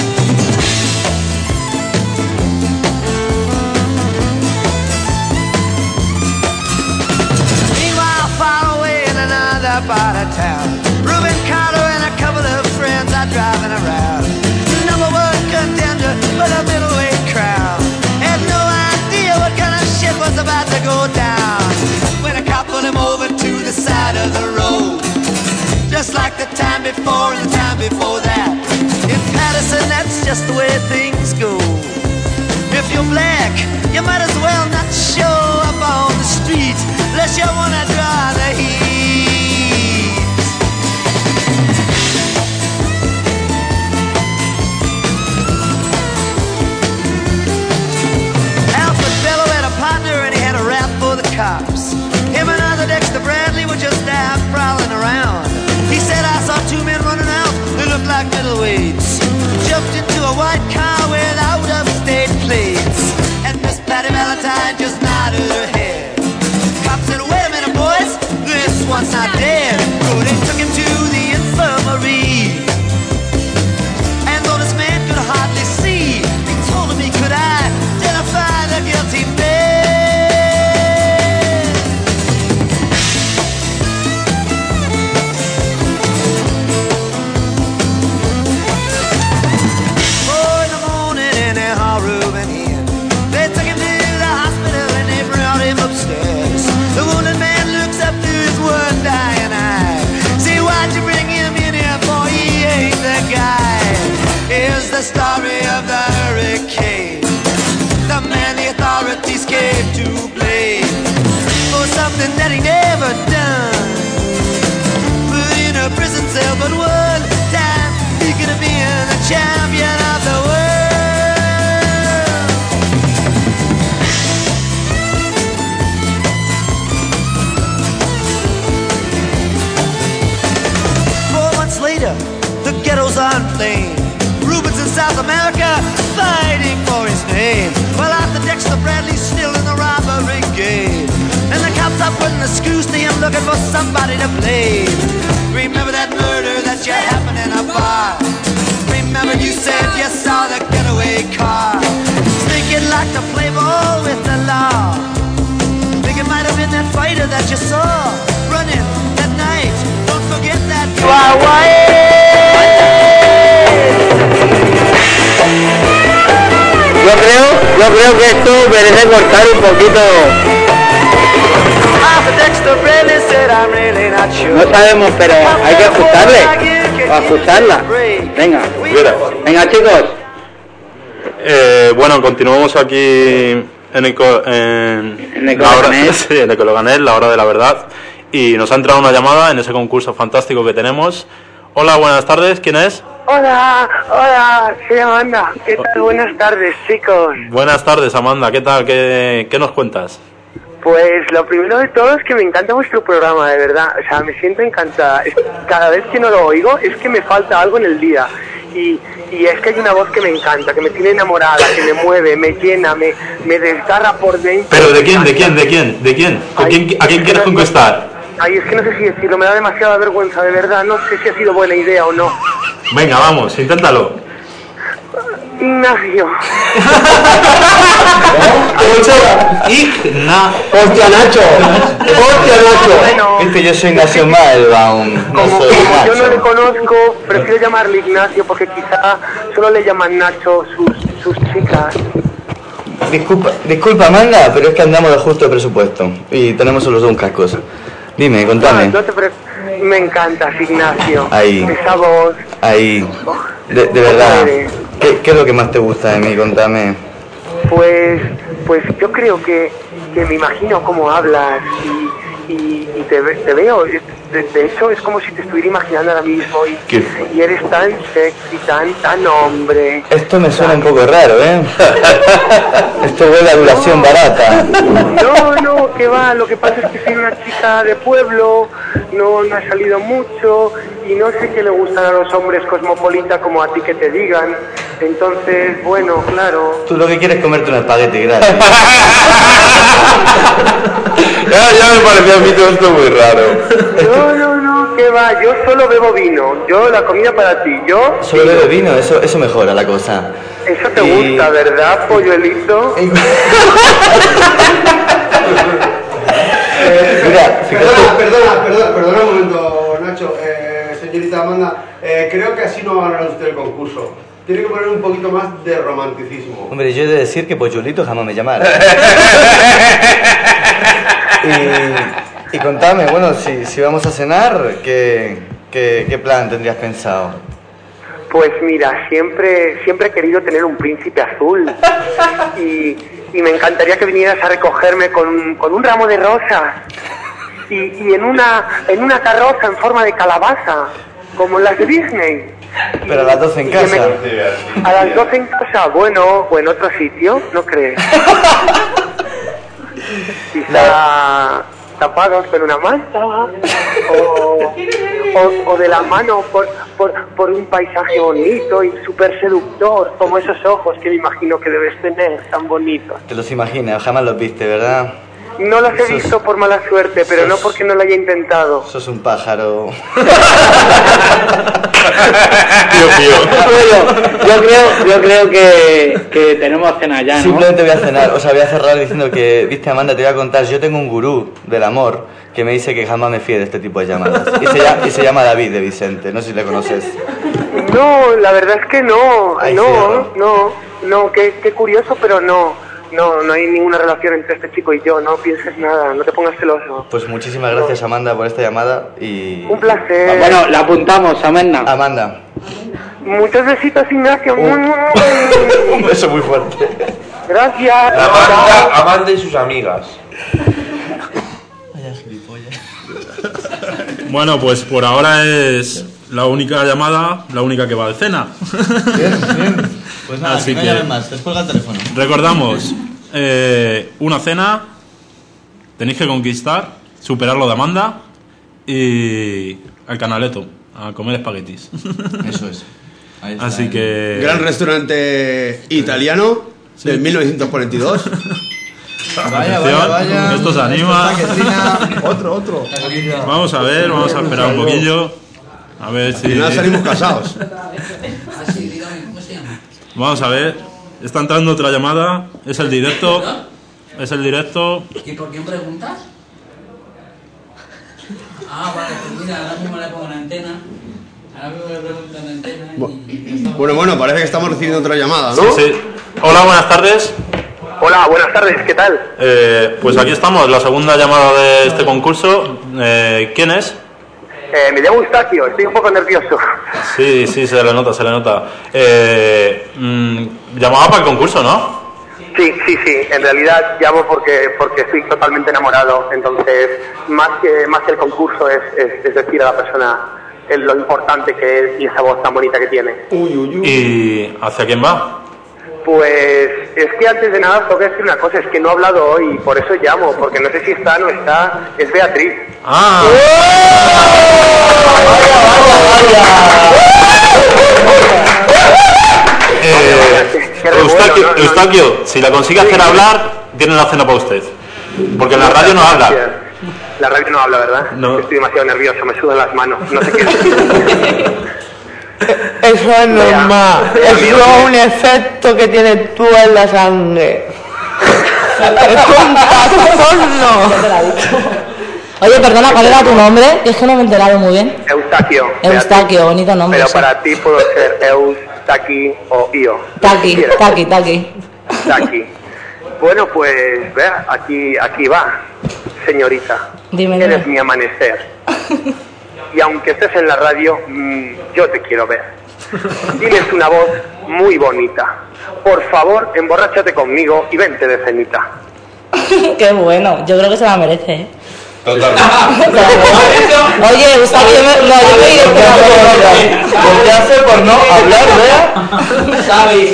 Meanwhile, far away in another part of town, Reuben Carter and a couple of friends are driving around. Number 1 contender for the middleweight crown had no idea what kind of shit was about to go down when a cop pulled him over to the side of the road, just like the time before and the time before that. In Patterson, that's just the way things go. If you're black, you might as well not show up up on the streets unless you wanna draw the heat. Alfred Bello had a partner and he had a rap for the cops. Him and other Dexter Bradley were just out prowling around. He said, I saw two men running out, they looked like middleweights. Jumped into a white car with out-of-state plates. And Miss Patty Valentine just nodded her head. Cop said, wait a minute, boys, this one's not dead. So they took him to the infirmary. And though this man could hardly see, he told him he could identify the guilty man. Upstairs. The wounded man looks up to his one dying eye. See, why'd you bring him in here, boy? He ain't the guy. Here's the story of the hurricane. The man the authorities came to blame for something that he never done. Put in a prison cell, but one time he could have been the champion of the world. Later, the ghettos are inflamed. Rubens in South America fighting for his name. Well, Arthur Dexter Bradley's still in the robbery game. And the cops are putting the screws to him, looking for somebody to blame. Remember that murder that you happened in a bar? Remember you said you saw the getaway car? Think you'd like to play ball with the law? Think it might have been that fighter that you saw running that night. Don't forget that. Yo creo que esto merece cortar un poquito. No sabemos, pero hay que ajustarle o ajustarla. Venga, venga chicos. Bueno, continuamos aquí en Ecologanet, la hora de la verdad. Y nos ha entrado una llamada en ese concurso fantástico que tenemos. Hola, buenas tardes, ¿quién es? Hola, soy Amanda. ¿Qué tal? Buenas tardes, chicos. Buenas tardes, Amanda, ¿qué tal? ¿Qué nos cuentas? Pues lo primero de todo es que me encanta vuestro programa, de verdad. O sea, me siento encantada. Cada vez que no lo oigo es que me falta algo en el día. Y es que hay una voz que me encanta, que me tiene enamorada, que me mueve, me llena, me desgarra por dentro. ¿Pero de quién? ¿A quién quieres conquistar? Ay, es que no sé si decirlo, me da demasiada vergüenza, de verdad. No sé si ha sido buena idea o no. Venga, vamos, inténtalo. Ignacio. ¡Hostia, Nacho! Bueno, es que yo soy Ignacio Malbaum. Como yo no le conozco, prefiero llamarle Ignacio porque quizá solo le llaman Nacho sus chicas. Disculpa, Amanda, pero es que andamos de justo de presupuesto y tenemos solo dos cascos. Dime, contame. Me encantas, Ignacio. Ahí. Esa voz. Ahí. De verdad. ¿Qué es lo que más te gusta de mí? Contame. Pues yo creo que me imagino cómo hablas y te veo. De hecho, es como si te estuviera imaginando ahora mismo y eres tan sexy, tan hombre. Esto me suena un poco raro, ¿eh? Esto huele a adulación barata. No, que va. Lo que pasa es que soy una chica de pueblo, no he salido mucho y no sé qué le gustan a los hombres cosmopolitas como a ti que te digan. Entonces, bueno, claro. Tú lo que quieres es comerte un espagueti gratis. Ya me pareció a mí todo esto muy raro. No, que va, yo solo bebo vino, yo la comida para ti, yo... Solo bebo vino, eso mejora la cosa. Eso te gusta, ¿verdad, polluelito? Mira, perdona un momento, Nacho. Señorita Amanda, creo que así no va a ganar usted el concurso. Tiene que poner un poquito más de romanticismo. Hombre, yo he de decir que Pochulito jamás me llamara. Y contame, bueno, si vamos a cenar, ¿qué plan tendrías pensado? Pues mira, siempre he querido tener un príncipe azul y y me encantaría que vinieras a recogerme con un ramo de rosas y en una carroza en forma de calabaza, como las de Disney. Pero a las 12 en casa. A las 12 en casa, bueno, o en otro sitio, ¿no crees? Quizá tapados con una manta o de la mano por un paisaje bonito y súper seductor, como esos ojos que me imagino que debes tener, tan bonitos. Te los imaginas, jamás los viste, ¿verdad? No los he visto por mala suerte, pero no porque no lo haya intentado. Sos un pájaro. Yo creo que tenemos cena ya, ¿no? Simplemente voy a cenar, o sea, voy a cerrar diciendo que, viste, Amanda, te voy a contar, yo tengo un gurú del amor que me dice que jamás me fíe de este tipo de llamadas. Y se llama David de Vicente, no sé si le conoces. No, la verdad es que no. Ay, No, qué curioso, pero no. No hay ninguna relación entre este chico y yo, no pienses nada, no te pongas celoso. Pues muchísimas gracias, Amanda, por esta llamada y... Un placer. Bueno, la apuntamos, Amanda. Amanda. Muchos besitos, Ignacio. Un beso muy fuerte. Gracias. Amanda y sus amigas. Vaya gilipollas. Bueno, pues por ahora es la única llamada, la única que va de cena. Bien. Pues nada, así que no llamen más, descuelga el teléfono. Recordamos, una cena, tenéis que conquistar, superar lo de Amanda y al Canaletto, a comer espaguetis. Eso es. Ahí está. Así que... Gran restaurante italiano del 1942. Vaya. Esto se anima. Otro. Vamos a ver, vamos a esperar un poquillo. A ver si... Al final salimos casados. Vamos a ver. Está entrando otra llamada. Es el directo. ¿Y por quién preguntas? Ah, vale, pues mira, ahora mismo le pongo la antena. Ahora mismo le pregunto en la antena y... Bueno, parece que estamos recibiendo otra llamada, ¿no? Sí. Hola, buenas tardes. Hola, buenas tardes, ¿qué tal? Pues aquí estamos, la segunda llamada de este concurso. ¿Quién es? Me llamo Eustaquio, estoy un poco nervioso. Sí, se le nota. Llamaba para el concurso, ¿no? Sí, en realidad llamo porque estoy totalmente enamorado, entonces más que el concurso es decir a la persona lo importante que es y esa voz tan bonita que tiene. ¿Y hacia quién va? Pues es que antes de nada tengo que decir una cosa, es que no he hablado hoy, por eso llamo, porque no sé si está o no está, es Beatriz. ¡Ah! Eustaquio, si la consigue hacer hablar, tiene la cena para usted. Porque en la radio no habla. La radio no habla, ¿verdad? No. Estoy demasiado nervioso, me sudan las manos, no sé qué decir. Eso es normal. Eso es un efecto que tienes tú en la sangre. Es un trastorno. Oye, perdona, ¿cuál era tu nombre? Es que no me he enterado muy bien. Eustaquio, bonito nombre. Pero sí. para ti puedo ser Eustaqui o Io. Taki. Bueno, pues, vea, aquí va, señorita. Dime. Eres mi amanecer. Y aunque estés en la radio, yo te quiero ver. Tienes una voz muy bonita. Por favor, emborráchate conmigo y vente de cenita. Qué bueno, yo creo que se la merece, ¿eh? Totalmente. Oye, Eustaquio, yo me iré Lo que hace por no hablar, vea. ¿Sabes?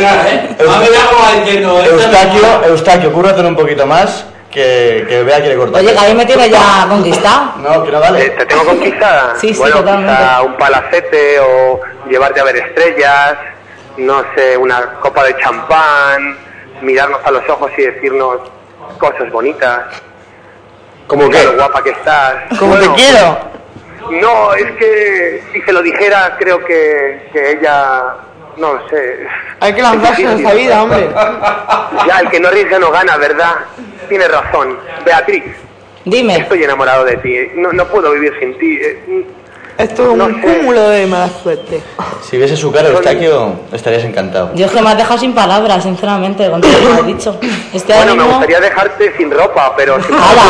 Eustaquio, cúrratelo un poquito más, que Bea quiere cortar. Oye, que a mí me tiene ya conquistado. No, que no vale. ¿Te tengo conquistada? Sí, bueno, totalmente. quizá un palacete o llevarte a ver estrellas, no sé, una copa de champán, mirarnos a los ojos y decirnos cosas bonitas. ¿Cómo qué? Lo guapa que estás. Como te quiero. No, es que si se lo dijera creo que ella, no sé. Hay que lanzarse en esta vida, hombre. Ya, el que no arriesga no gana, ¿verdad? Tienes razón. Beatriz. Dime. Estoy enamorado de ti. No puedo vivir sin ti. Esto es un cúmulo de mala suerte. Si viese su cara, Eustaquio, estarías encantado. Yo es que me has dejado sin palabras, sinceramente, con todo lo que me has dicho. Bueno, me gustaría dejarte sin ropa, pero...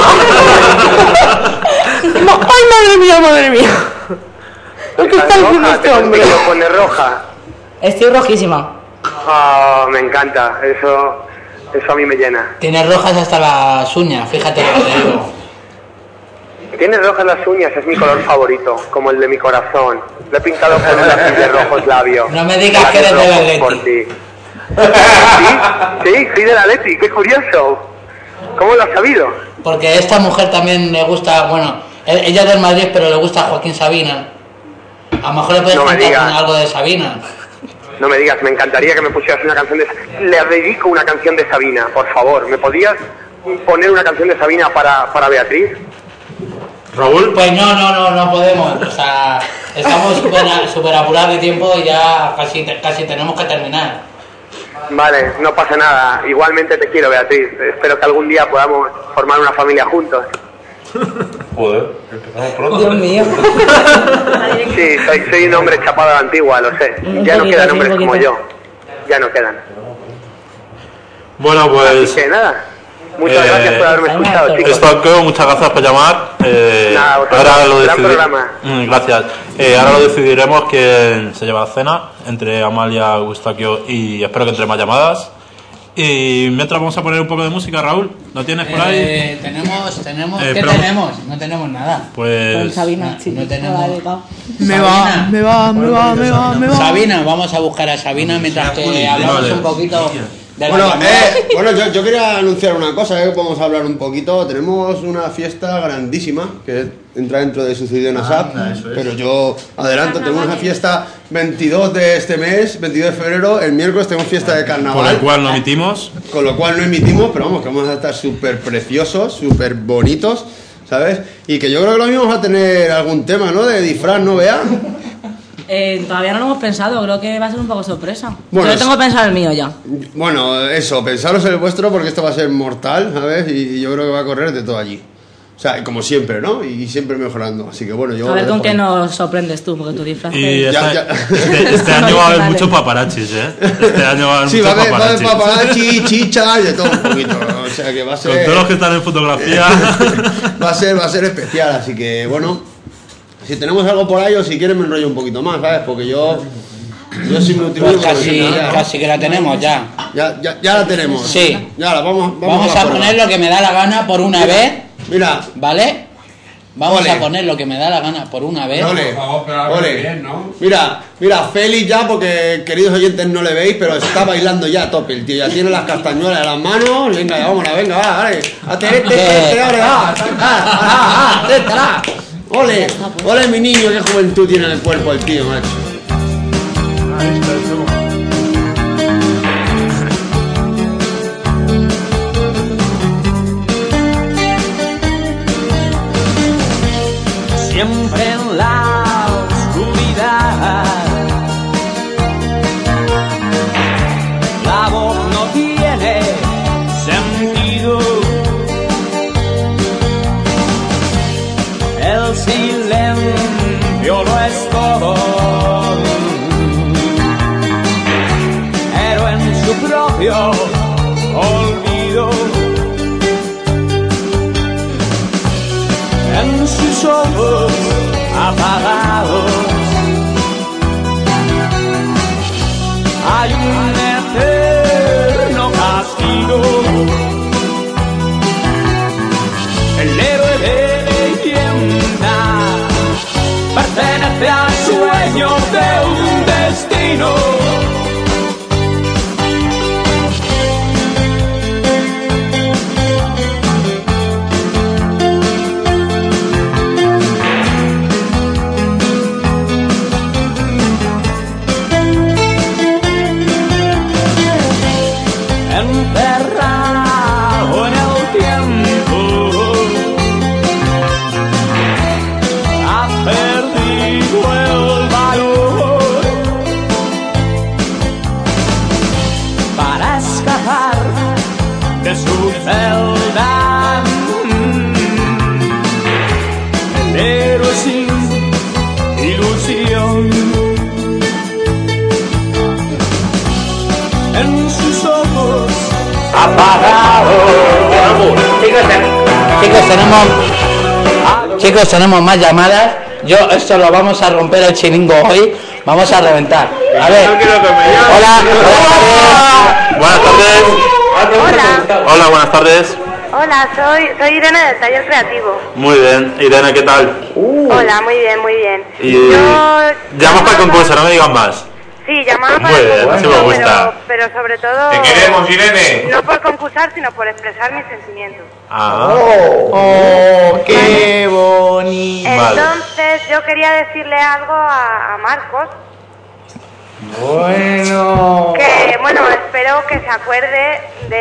¡Ay, madre mía! ¿Qué está haciendo este hombre? ¿Te pone roja? Estoy rojísima. Me encanta. Eso Eso a mí me llena. Tienes rojas hasta las uñas, fíjate lo que te digo. Tienes rojas las uñas, es mi color favorito, como el de mi corazón. Le he pintado con un lápiz de rojos labios. No me digas que eres del Atleti. Por ti. Sí, soy del Atleti, qué curioso. ¿Cómo lo has sabido? Porque a esta mujer también le gusta, bueno, ella es del Madrid, pero le gusta Joaquín Sabina. A lo mejor le puedes cantar algo de Sabina. No me digas, me encantaría que me pusieras una canción de... Le dedico una canción de Sabina, por favor. ¿Me podías poner una canción de Sabina para Beatriz? Raúl. Pues no podemos. O sea, estamos súper apurados de tiempo y ya casi tenemos que terminar. Vale, no pasa nada. Igualmente te quiero, Beatriz. Espero que algún día podamos formar una familia juntos. Joder, empezamos pronto. Dios mío. Sí, soy un hombre chapado a la antigua, lo sé. Ya no quedan hombres como yo. Ya no quedan. Bueno, pues... Así que nada. Muchas gracias por haberme escuchado, chicos. Esto, muchas gracias por llamar. Nada, ahora lo gran programa. Gracias. Ahora lo decidiremos quién se lleva a cena, entre Amalia, Eustaquio y espero que entre más llamadas. Y mientras vamos a poner un poco de música, Raúl, ¿no tienes por ahí? Tenemos, ¿qué pero... tenemos? No tenemos nada. Pues... Con Sabina, sí. No tenemos... Me va. Sabina, vamos a buscar a Sabina mientras que hablamos un poquito... Bueno, yo quería anunciar una cosa, que podemos hablar un poquito. Tenemos una fiesta grandísima que entra dentro de Sucedido en ASAP, pero yo adelanto, tenemos una fiesta 22 de este mes, 22 de febrero, el miércoles tenemos fiesta de carnaval. Con lo cual no emitimos. Con lo cual no emitimos, pero vamos, que vamos a estar súper preciosos, súper bonitos, ¿sabes? Y que yo creo que lo mismo vamos a tener algún tema, ¿no? De disfraz, ¿no, Bea? Todavía no lo hemos pensado, creo que va a ser un poco sorpresa. Bueno, yo tengo pensado el mío ya. Bueno, eso, pensaros en el vuestro porque esto va a ser mortal, ¿sabes? Y yo creo que va a correr de todo allí. O sea, como siempre, ¿no? Y siempre mejorando. Así que bueno, yo... A ver con qué nos sorprendes tú, porque tu disfraz... Y este año va a haber muchos paparazzis, ¿eh? Este año va a haber sí, muchos va a haber paparazzis. paparazzi, chicha y de todo un poquito. O sea, que va a ser... Con todos los que están en fotografía. va a ser especial, así que bueno... Si tenemos algo por ahí o si quieren me enrollo un poquito más, ¿sabes? Porque yo soy muy pues casi que la tenemos ya. Ya la tenemos. Sí. Ya la vamos a poner lo que me da la gana por una vez. Mira. ¿Vale? Vamos a poner lo que me da la gana por una vez. Bien, ¿no? Mira, Félix ya, porque queridos oyentes no le veis, pero está bailando ya a tope el tío. Ya tiene las castañuelas en las manos. Venga, vámonos, venga, vale. Ole mi niño, qué juventud tiene en el cuerpo el tío, macho. Siempre en la oscuridad, la voz no tiene sentido. El silencio lo es todo, pero en su propio olvido, en sus ojos apagados, hay un eterno castigo. El héroe de leyenda pertenece al sueño de un destino. Enterrado en el tiempo, ha perdido el valor para escapar de su celda. El héroe sin ilusión, en sus ojos apagados. Chicos, tenemos más llamadas. Esto lo vamos a romper el chiringo hoy. Vamos a reventar. A ver. Hola. Buenas tardes. Hola, buenas tardes. Hola, soy Irene del Taller Creativo. Muy bien. Irene, ¿qué tal? Hola, muy bien, muy bien. Y llamas para el concurso, no me digas más. Sí, llamaba para Muy el bien, concurso, así me gusta. pero sobre todo... Te queremos, Irene. No por concursar, sino por expresar mis sentimientos. ¡Oh, qué bonito! Entonces, yo quería decirle algo a Marcos. Bueno. Que, bueno, espero que se acuerde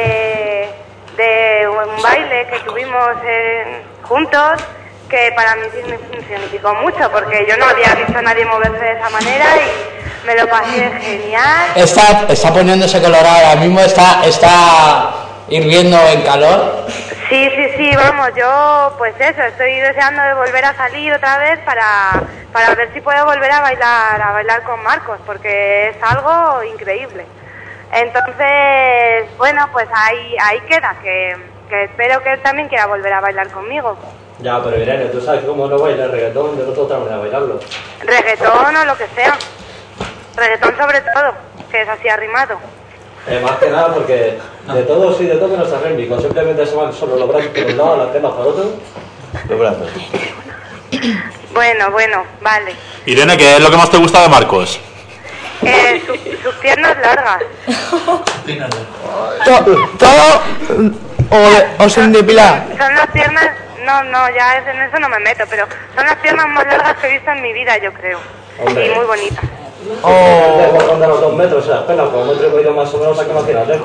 de un baile que tuvimos juntos, que para mí significó mucho, porque yo no había visto a nadie moverse de esa manera y me lo pasé genial. Está poniéndose colorado, ahora mismo está hirviendo en calor. Sí, vamos, yo pues eso, estoy deseando de volver a salir otra vez para ver si puedo volver a bailar con Marcos, porque es algo increíble. Entonces, bueno, pues ahí queda, que espero que él también quiera volver a bailar conmigo. Ya, pero Irene, tú sabes cómo no bailar reggaetón, yo no tengo otra manera de bailarlo. Reggaetón o lo que sea. Reggaetón sobre todo, que es así arrimado. Más que nada porque de todo sí, de todo menos el rítmico. Simplemente se van solo los brazos por un lado, las piernas por otro. Los brazos. Bueno, vale. Irene, ¿qué es lo que más te gusta de Marcos? Sus piernas largas. ¿Todo o sin depilar? Son las piernas... No, ya en eso no me meto, pero son las piernas más largas que he visto en mi vida, yo creo. Hombre. Y muy bonitas. Rondan los 2 metros, las penas, como metro y medio más o menos, aquí imagínate.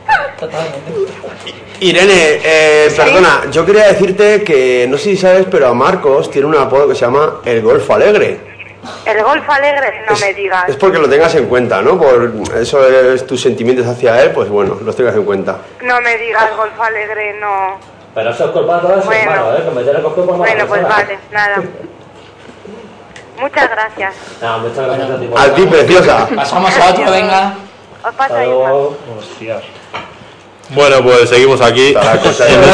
Irene, perdona, yo quería decirte que no sé si sabes, pero a Marcos tiene un apodo que se llama el Golfo Alegre. El golfo alegre, no me digas. Es porque lo tengas en cuenta, ¿no? Por eso es tus sentimientos hacia él, pues bueno, los tengas en cuenta. No me digas golfo alegre, no. Pero eso es culpa de todas sus manos, que meter el cosplay por Bueno, pues vale, nada. Muchas gracias. No, muchas gracias a ti. A ti, preciosa. Pasamos a otro, venga. Os paso ahí. Hostia. Bueno, pues seguimos aquí. La cosa en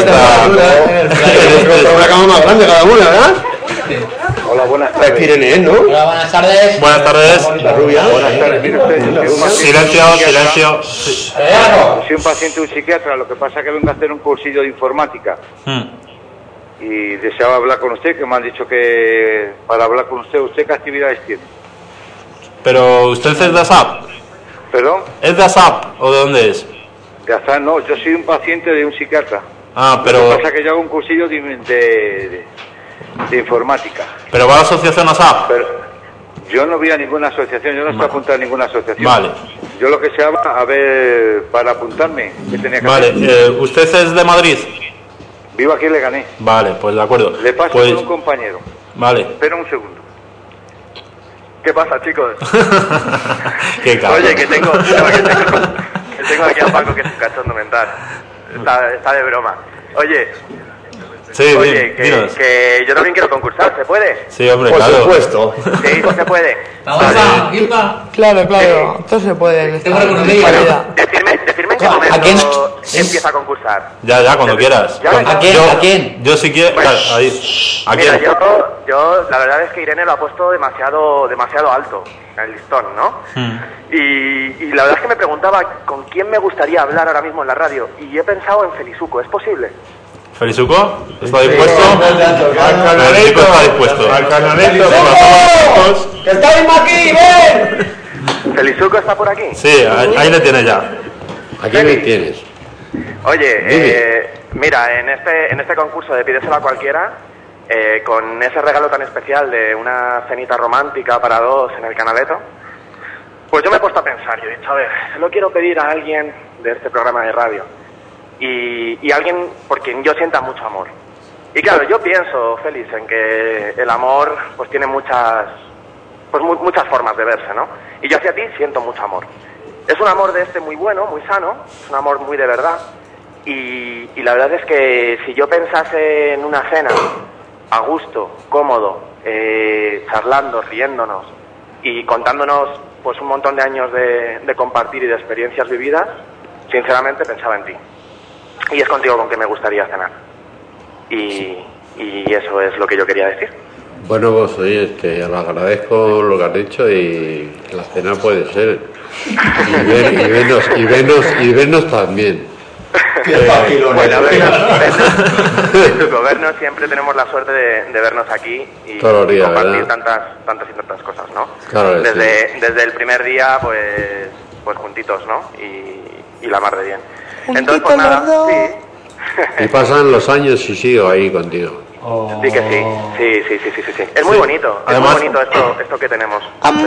una cama más grande cada una, ¿verdad? Hola, buenas tardes. Irene, ¿no? Hola, buenas tardes. Buenas tardes. La rubia. Buenas tardes. Mire usted, Silencio. soy un paciente de un psiquiatra, lo que pasa es que vengo a hacer un cursillo de informática. Y deseaba hablar con usted, que me han dicho que para hablar con usted qué actividades tiene. Pero usted es de ASAP. ¿Perdón? ¿Es de ASAP o de dónde es? De ASAP no, yo soy un paciente de un psiquiatra. Pero... Lo que pasa es que yo hago un cursillo de informática. ¿Pero va a la asociación ASAP? Pero yo no voy a ninguna asociación, yo no estoy apuntado a ninguna asociación. Vale. Yo lo que se llama, a ver, para apuntarme, ¿qué tenía que hacer? Vale, ¿usted es de Madrid? Vivo aquí en Leganés. Vale, pues de acuerdo. Le paso pues... con un compañero. Vale. Espera un segundo. ¿Qué pasa, chicos? Qué cabrón. Oye, que tengo aquí a Paco, que es un cachondo mental. Está de broma. Oye, Sí, oye, dinos. que yo también quiero concursar, ¿se puede? Sí, hombre, Por claro. supuesto. Sí, pues se puede. Claro, todo se puede en esta vida. Decirme en qué momento empieza a concursar. Ya, cuando quieras. ¿A quién? Yo si quieres... Bueno, ahí. ¿A Mira, quién? yo la verdad es que Irene lo ha puesto demasiado alto, el listón, ¿no? Y la verdad es que me preguntaba con quién me gustaría hablar ahora mismo en la radio, y he pensado en Felizuco, ¿es posible? ¿Felizuco? ¿Está dispuesto? Al Felizuco está dispuesto. Al canalito. ¡Que estáis aquí, ven! ¿Felizuco está por aquí? Sí, ahí le tienes ya. Aquí me tienes. Oye, mira, en este concurso de Pídeselo a Cualquiera, con ese regalo tan especial de una cenita romántica para dos en el Canaleto, pues yo me he puesto a pensar, yo he dicho, a ver, se lo quiero pedir a alguien de este programa de radio, y alguien por quien yo sienta mucho amor. Y claro, yo pienso, Félix, en que el amor pues tiene muchas formas de verse, ¿no? Y yo hacia ti siento mucho amor. Es un amor de muy bueno, muy sano, es un amor muy de verdad, y la verdad es que si yo pensase en una cena a gusto, cómodo, charlando, riéndonos y contándonos pues un montón de años de compartir y de experiencias vividas, sinceramente pensaba en ti. Y es contigo con que me gustaría cenar. Y eso es lo que yo quería decir. Bueno, pues oye, lo agradezco lo que has dicho, y la cena puede ser. Y vernos también. Bueno, vernos siempre tenemos la suerte de vernos aquí y compartir tantas y tantas cosas, ¿no? Claro, desde el primer día, pues juntitos, ¿no? Y la mar de bien. Entonces, pues nada, sí. Y pasan los años y sigo ahí contigo. Sí que sí. Es muy bonito, Además, es muy bonito esto que tenemos.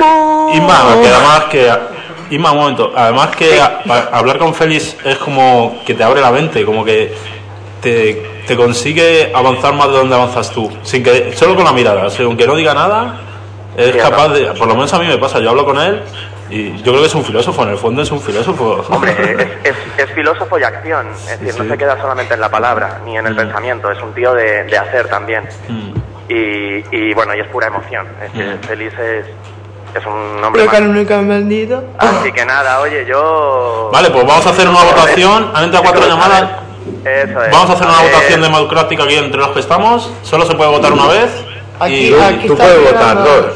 Inma, un momento. Además que hablar con Félix es como que te abre la mente, como que te consigue avanzar más de donde avanzas tú, solo con la mirada, o sea, aunque no diga nada, es capaz de, por lo menos a mí me pasa, yo hablo con él y yo creo que es un filósofo, en el fondo es un filósofo. Hombre, es filósofo y acción, es decir, no se queda solamente en la palabra ni en el pensamiento, es un tío de hacer también. Y bueno, y es pura emoción, es que Félix es un hombre Pero que nunca me han dicho. Así que nada, oye, yo... Vale, pues vamos a hacer una votación, han entrado 4 llamadas. Eso es. Vamos a hacer una votación democrática aquí entre los que estamos, solo se puede votar una vez. Aquí tú puedes votar dos.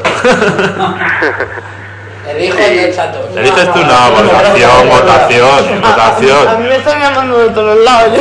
Elijo el chato. Eliges tú, no, votación. A mí me están llamando de todos lados.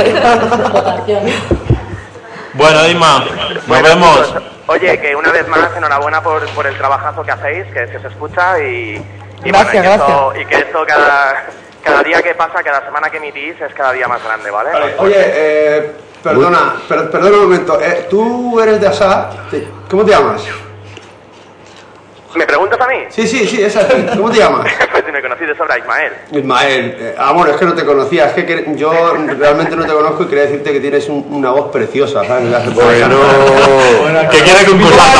Bueno, Isma, nos vemos. Chicos, oye, que una vez más, enhorabuena por el trabajazo que hacéis, que se escucha y Gracias, y que esto cada día que pasa, cada semana que emitís es cada día más grande, ¿vale? Oye, perdona un momento. ¿Tú eres de Asá? ¿Cómo te llamas? ¿Me preguntas a mí? Sí, es a ti. ¿Cómo te llamas? Pues si me conocí de sobra, Ismael. Ismael. Bueno, es que no te conocía. Es que yo realmente no te conozco y quería decirte que tienes una voz preciosa, ¿sabes? Bueno, que quiere concursar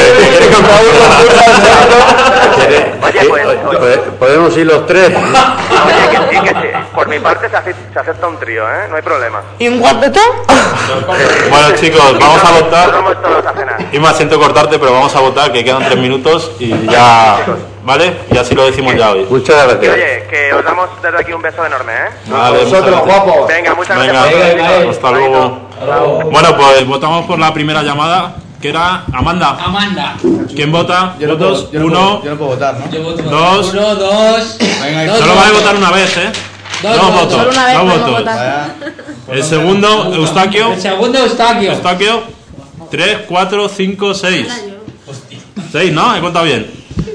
también. Oye, ¿podemos ir los tres? Oye, que sí. Por mi parte se acepta un trío, ¿eh? No hay problema. ¿Y un cuarteto? Bueno, chicos, vamos a votar. Vamos todos a cenar. Isma, siento cortarte, pero vamos a votar, que quedan 3 minutos y ya, ¿vale? Y así lo decimos ya hoy. Muchas gracias. Oye, que os damos desde aquí un beso enorme, ¿eh? Vale, vosotros, guapos. Venga, muchas gracias. Hasta luego. Bueno, pues votamos por la primera llamada, que era Amanda. ¿Quién vota? ¿Votos? Yo no puedo votar, ¿no? Yo voto. 2. 1, 2. Solo vais a votar una vez, ¿eh? Dos votos. votos. Solo una vez Dos podemos votos. votar. El segundo, Eustaquio. El segundo, Eustaquio. 3, 4, 5, 6. 6, ¿no? He contado bien.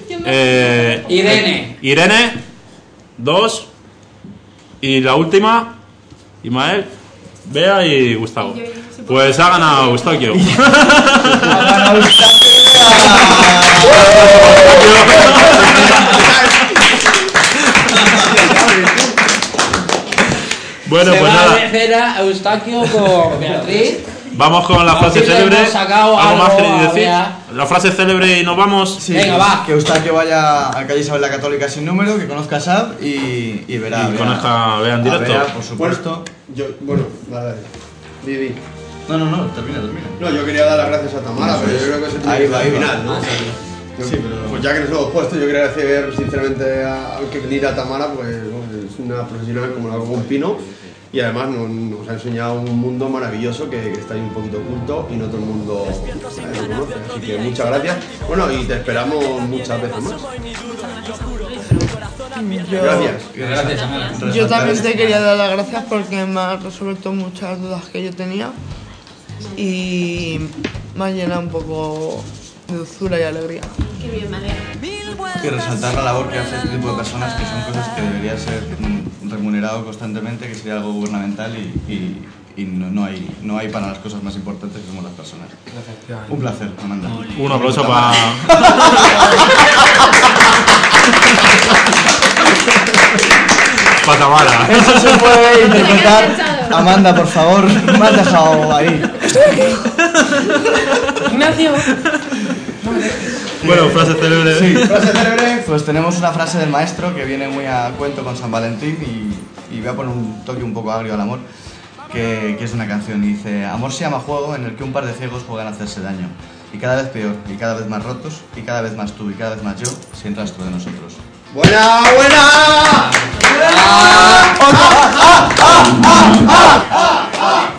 Irene. 2. Y la última, Ismael, Bea y Gustavo. Pues ha ganado Eustaquio. Bueno, pues nada. Era Eustaquio con Beatriz. Vamos con la frase célebre. ¿Algo más queréis decir? La frase célebre y nos vamos. Sí, venga, va. Que Eustaquio vaya a calle Isabel la Católica sin número, que conozca a SAP y verá. Y conozca a Bea en directo. Bea, por supuesto. Dale. Vivi. No, termina. No, yo quería dar las gracias a Tamara, pero yo creo que se tiene que ir al final, ¿no? Pues ya que nos hemos puesto, yo quería agradecer sinceramente a que venir a Tamara, pues es una profesional como la hago con Pino. Y además nos ha enseñado un mundo maravilloso que está ahí un poquito oculto y no todo el mundo lo conoce. Así que muchas gracias. Bueno, y te esperamos muchas veces más. Gracias. Yo también te quería dar las gracias porque me has resuelto muchas dudas que yo tenía y me ha llenado un poco de dulzura y alegría. Qué bien, me alegra. Y resaltar la labor que hace este tipo de personas, que son cosas que debería ser remunerado constantemente, que sería algo gubernamental y no hay para las cosas más importantes que somos las personas. Un placer, Amanda. Un aplauso para... para Tamara. Eso se puede interpretar. Amanda, por favor, me has dejado ahí. Estoy aquí. Ignacio. Bueno, frase célebre. Sí, frase célebre. Pues tenemos una frase del maestro que viene muy a cuento con San Valentín y voy a poner un toque un poco agrio al amor, que es una canción y dice: amor se llama juego en el que un par de ciegos juegan a hacerse daño, y cada vez peor, y cada vez más rotos, y cada vez más tú y cada vez más yo, sin rastro de nosotros. ¡Buena! ¡Buena!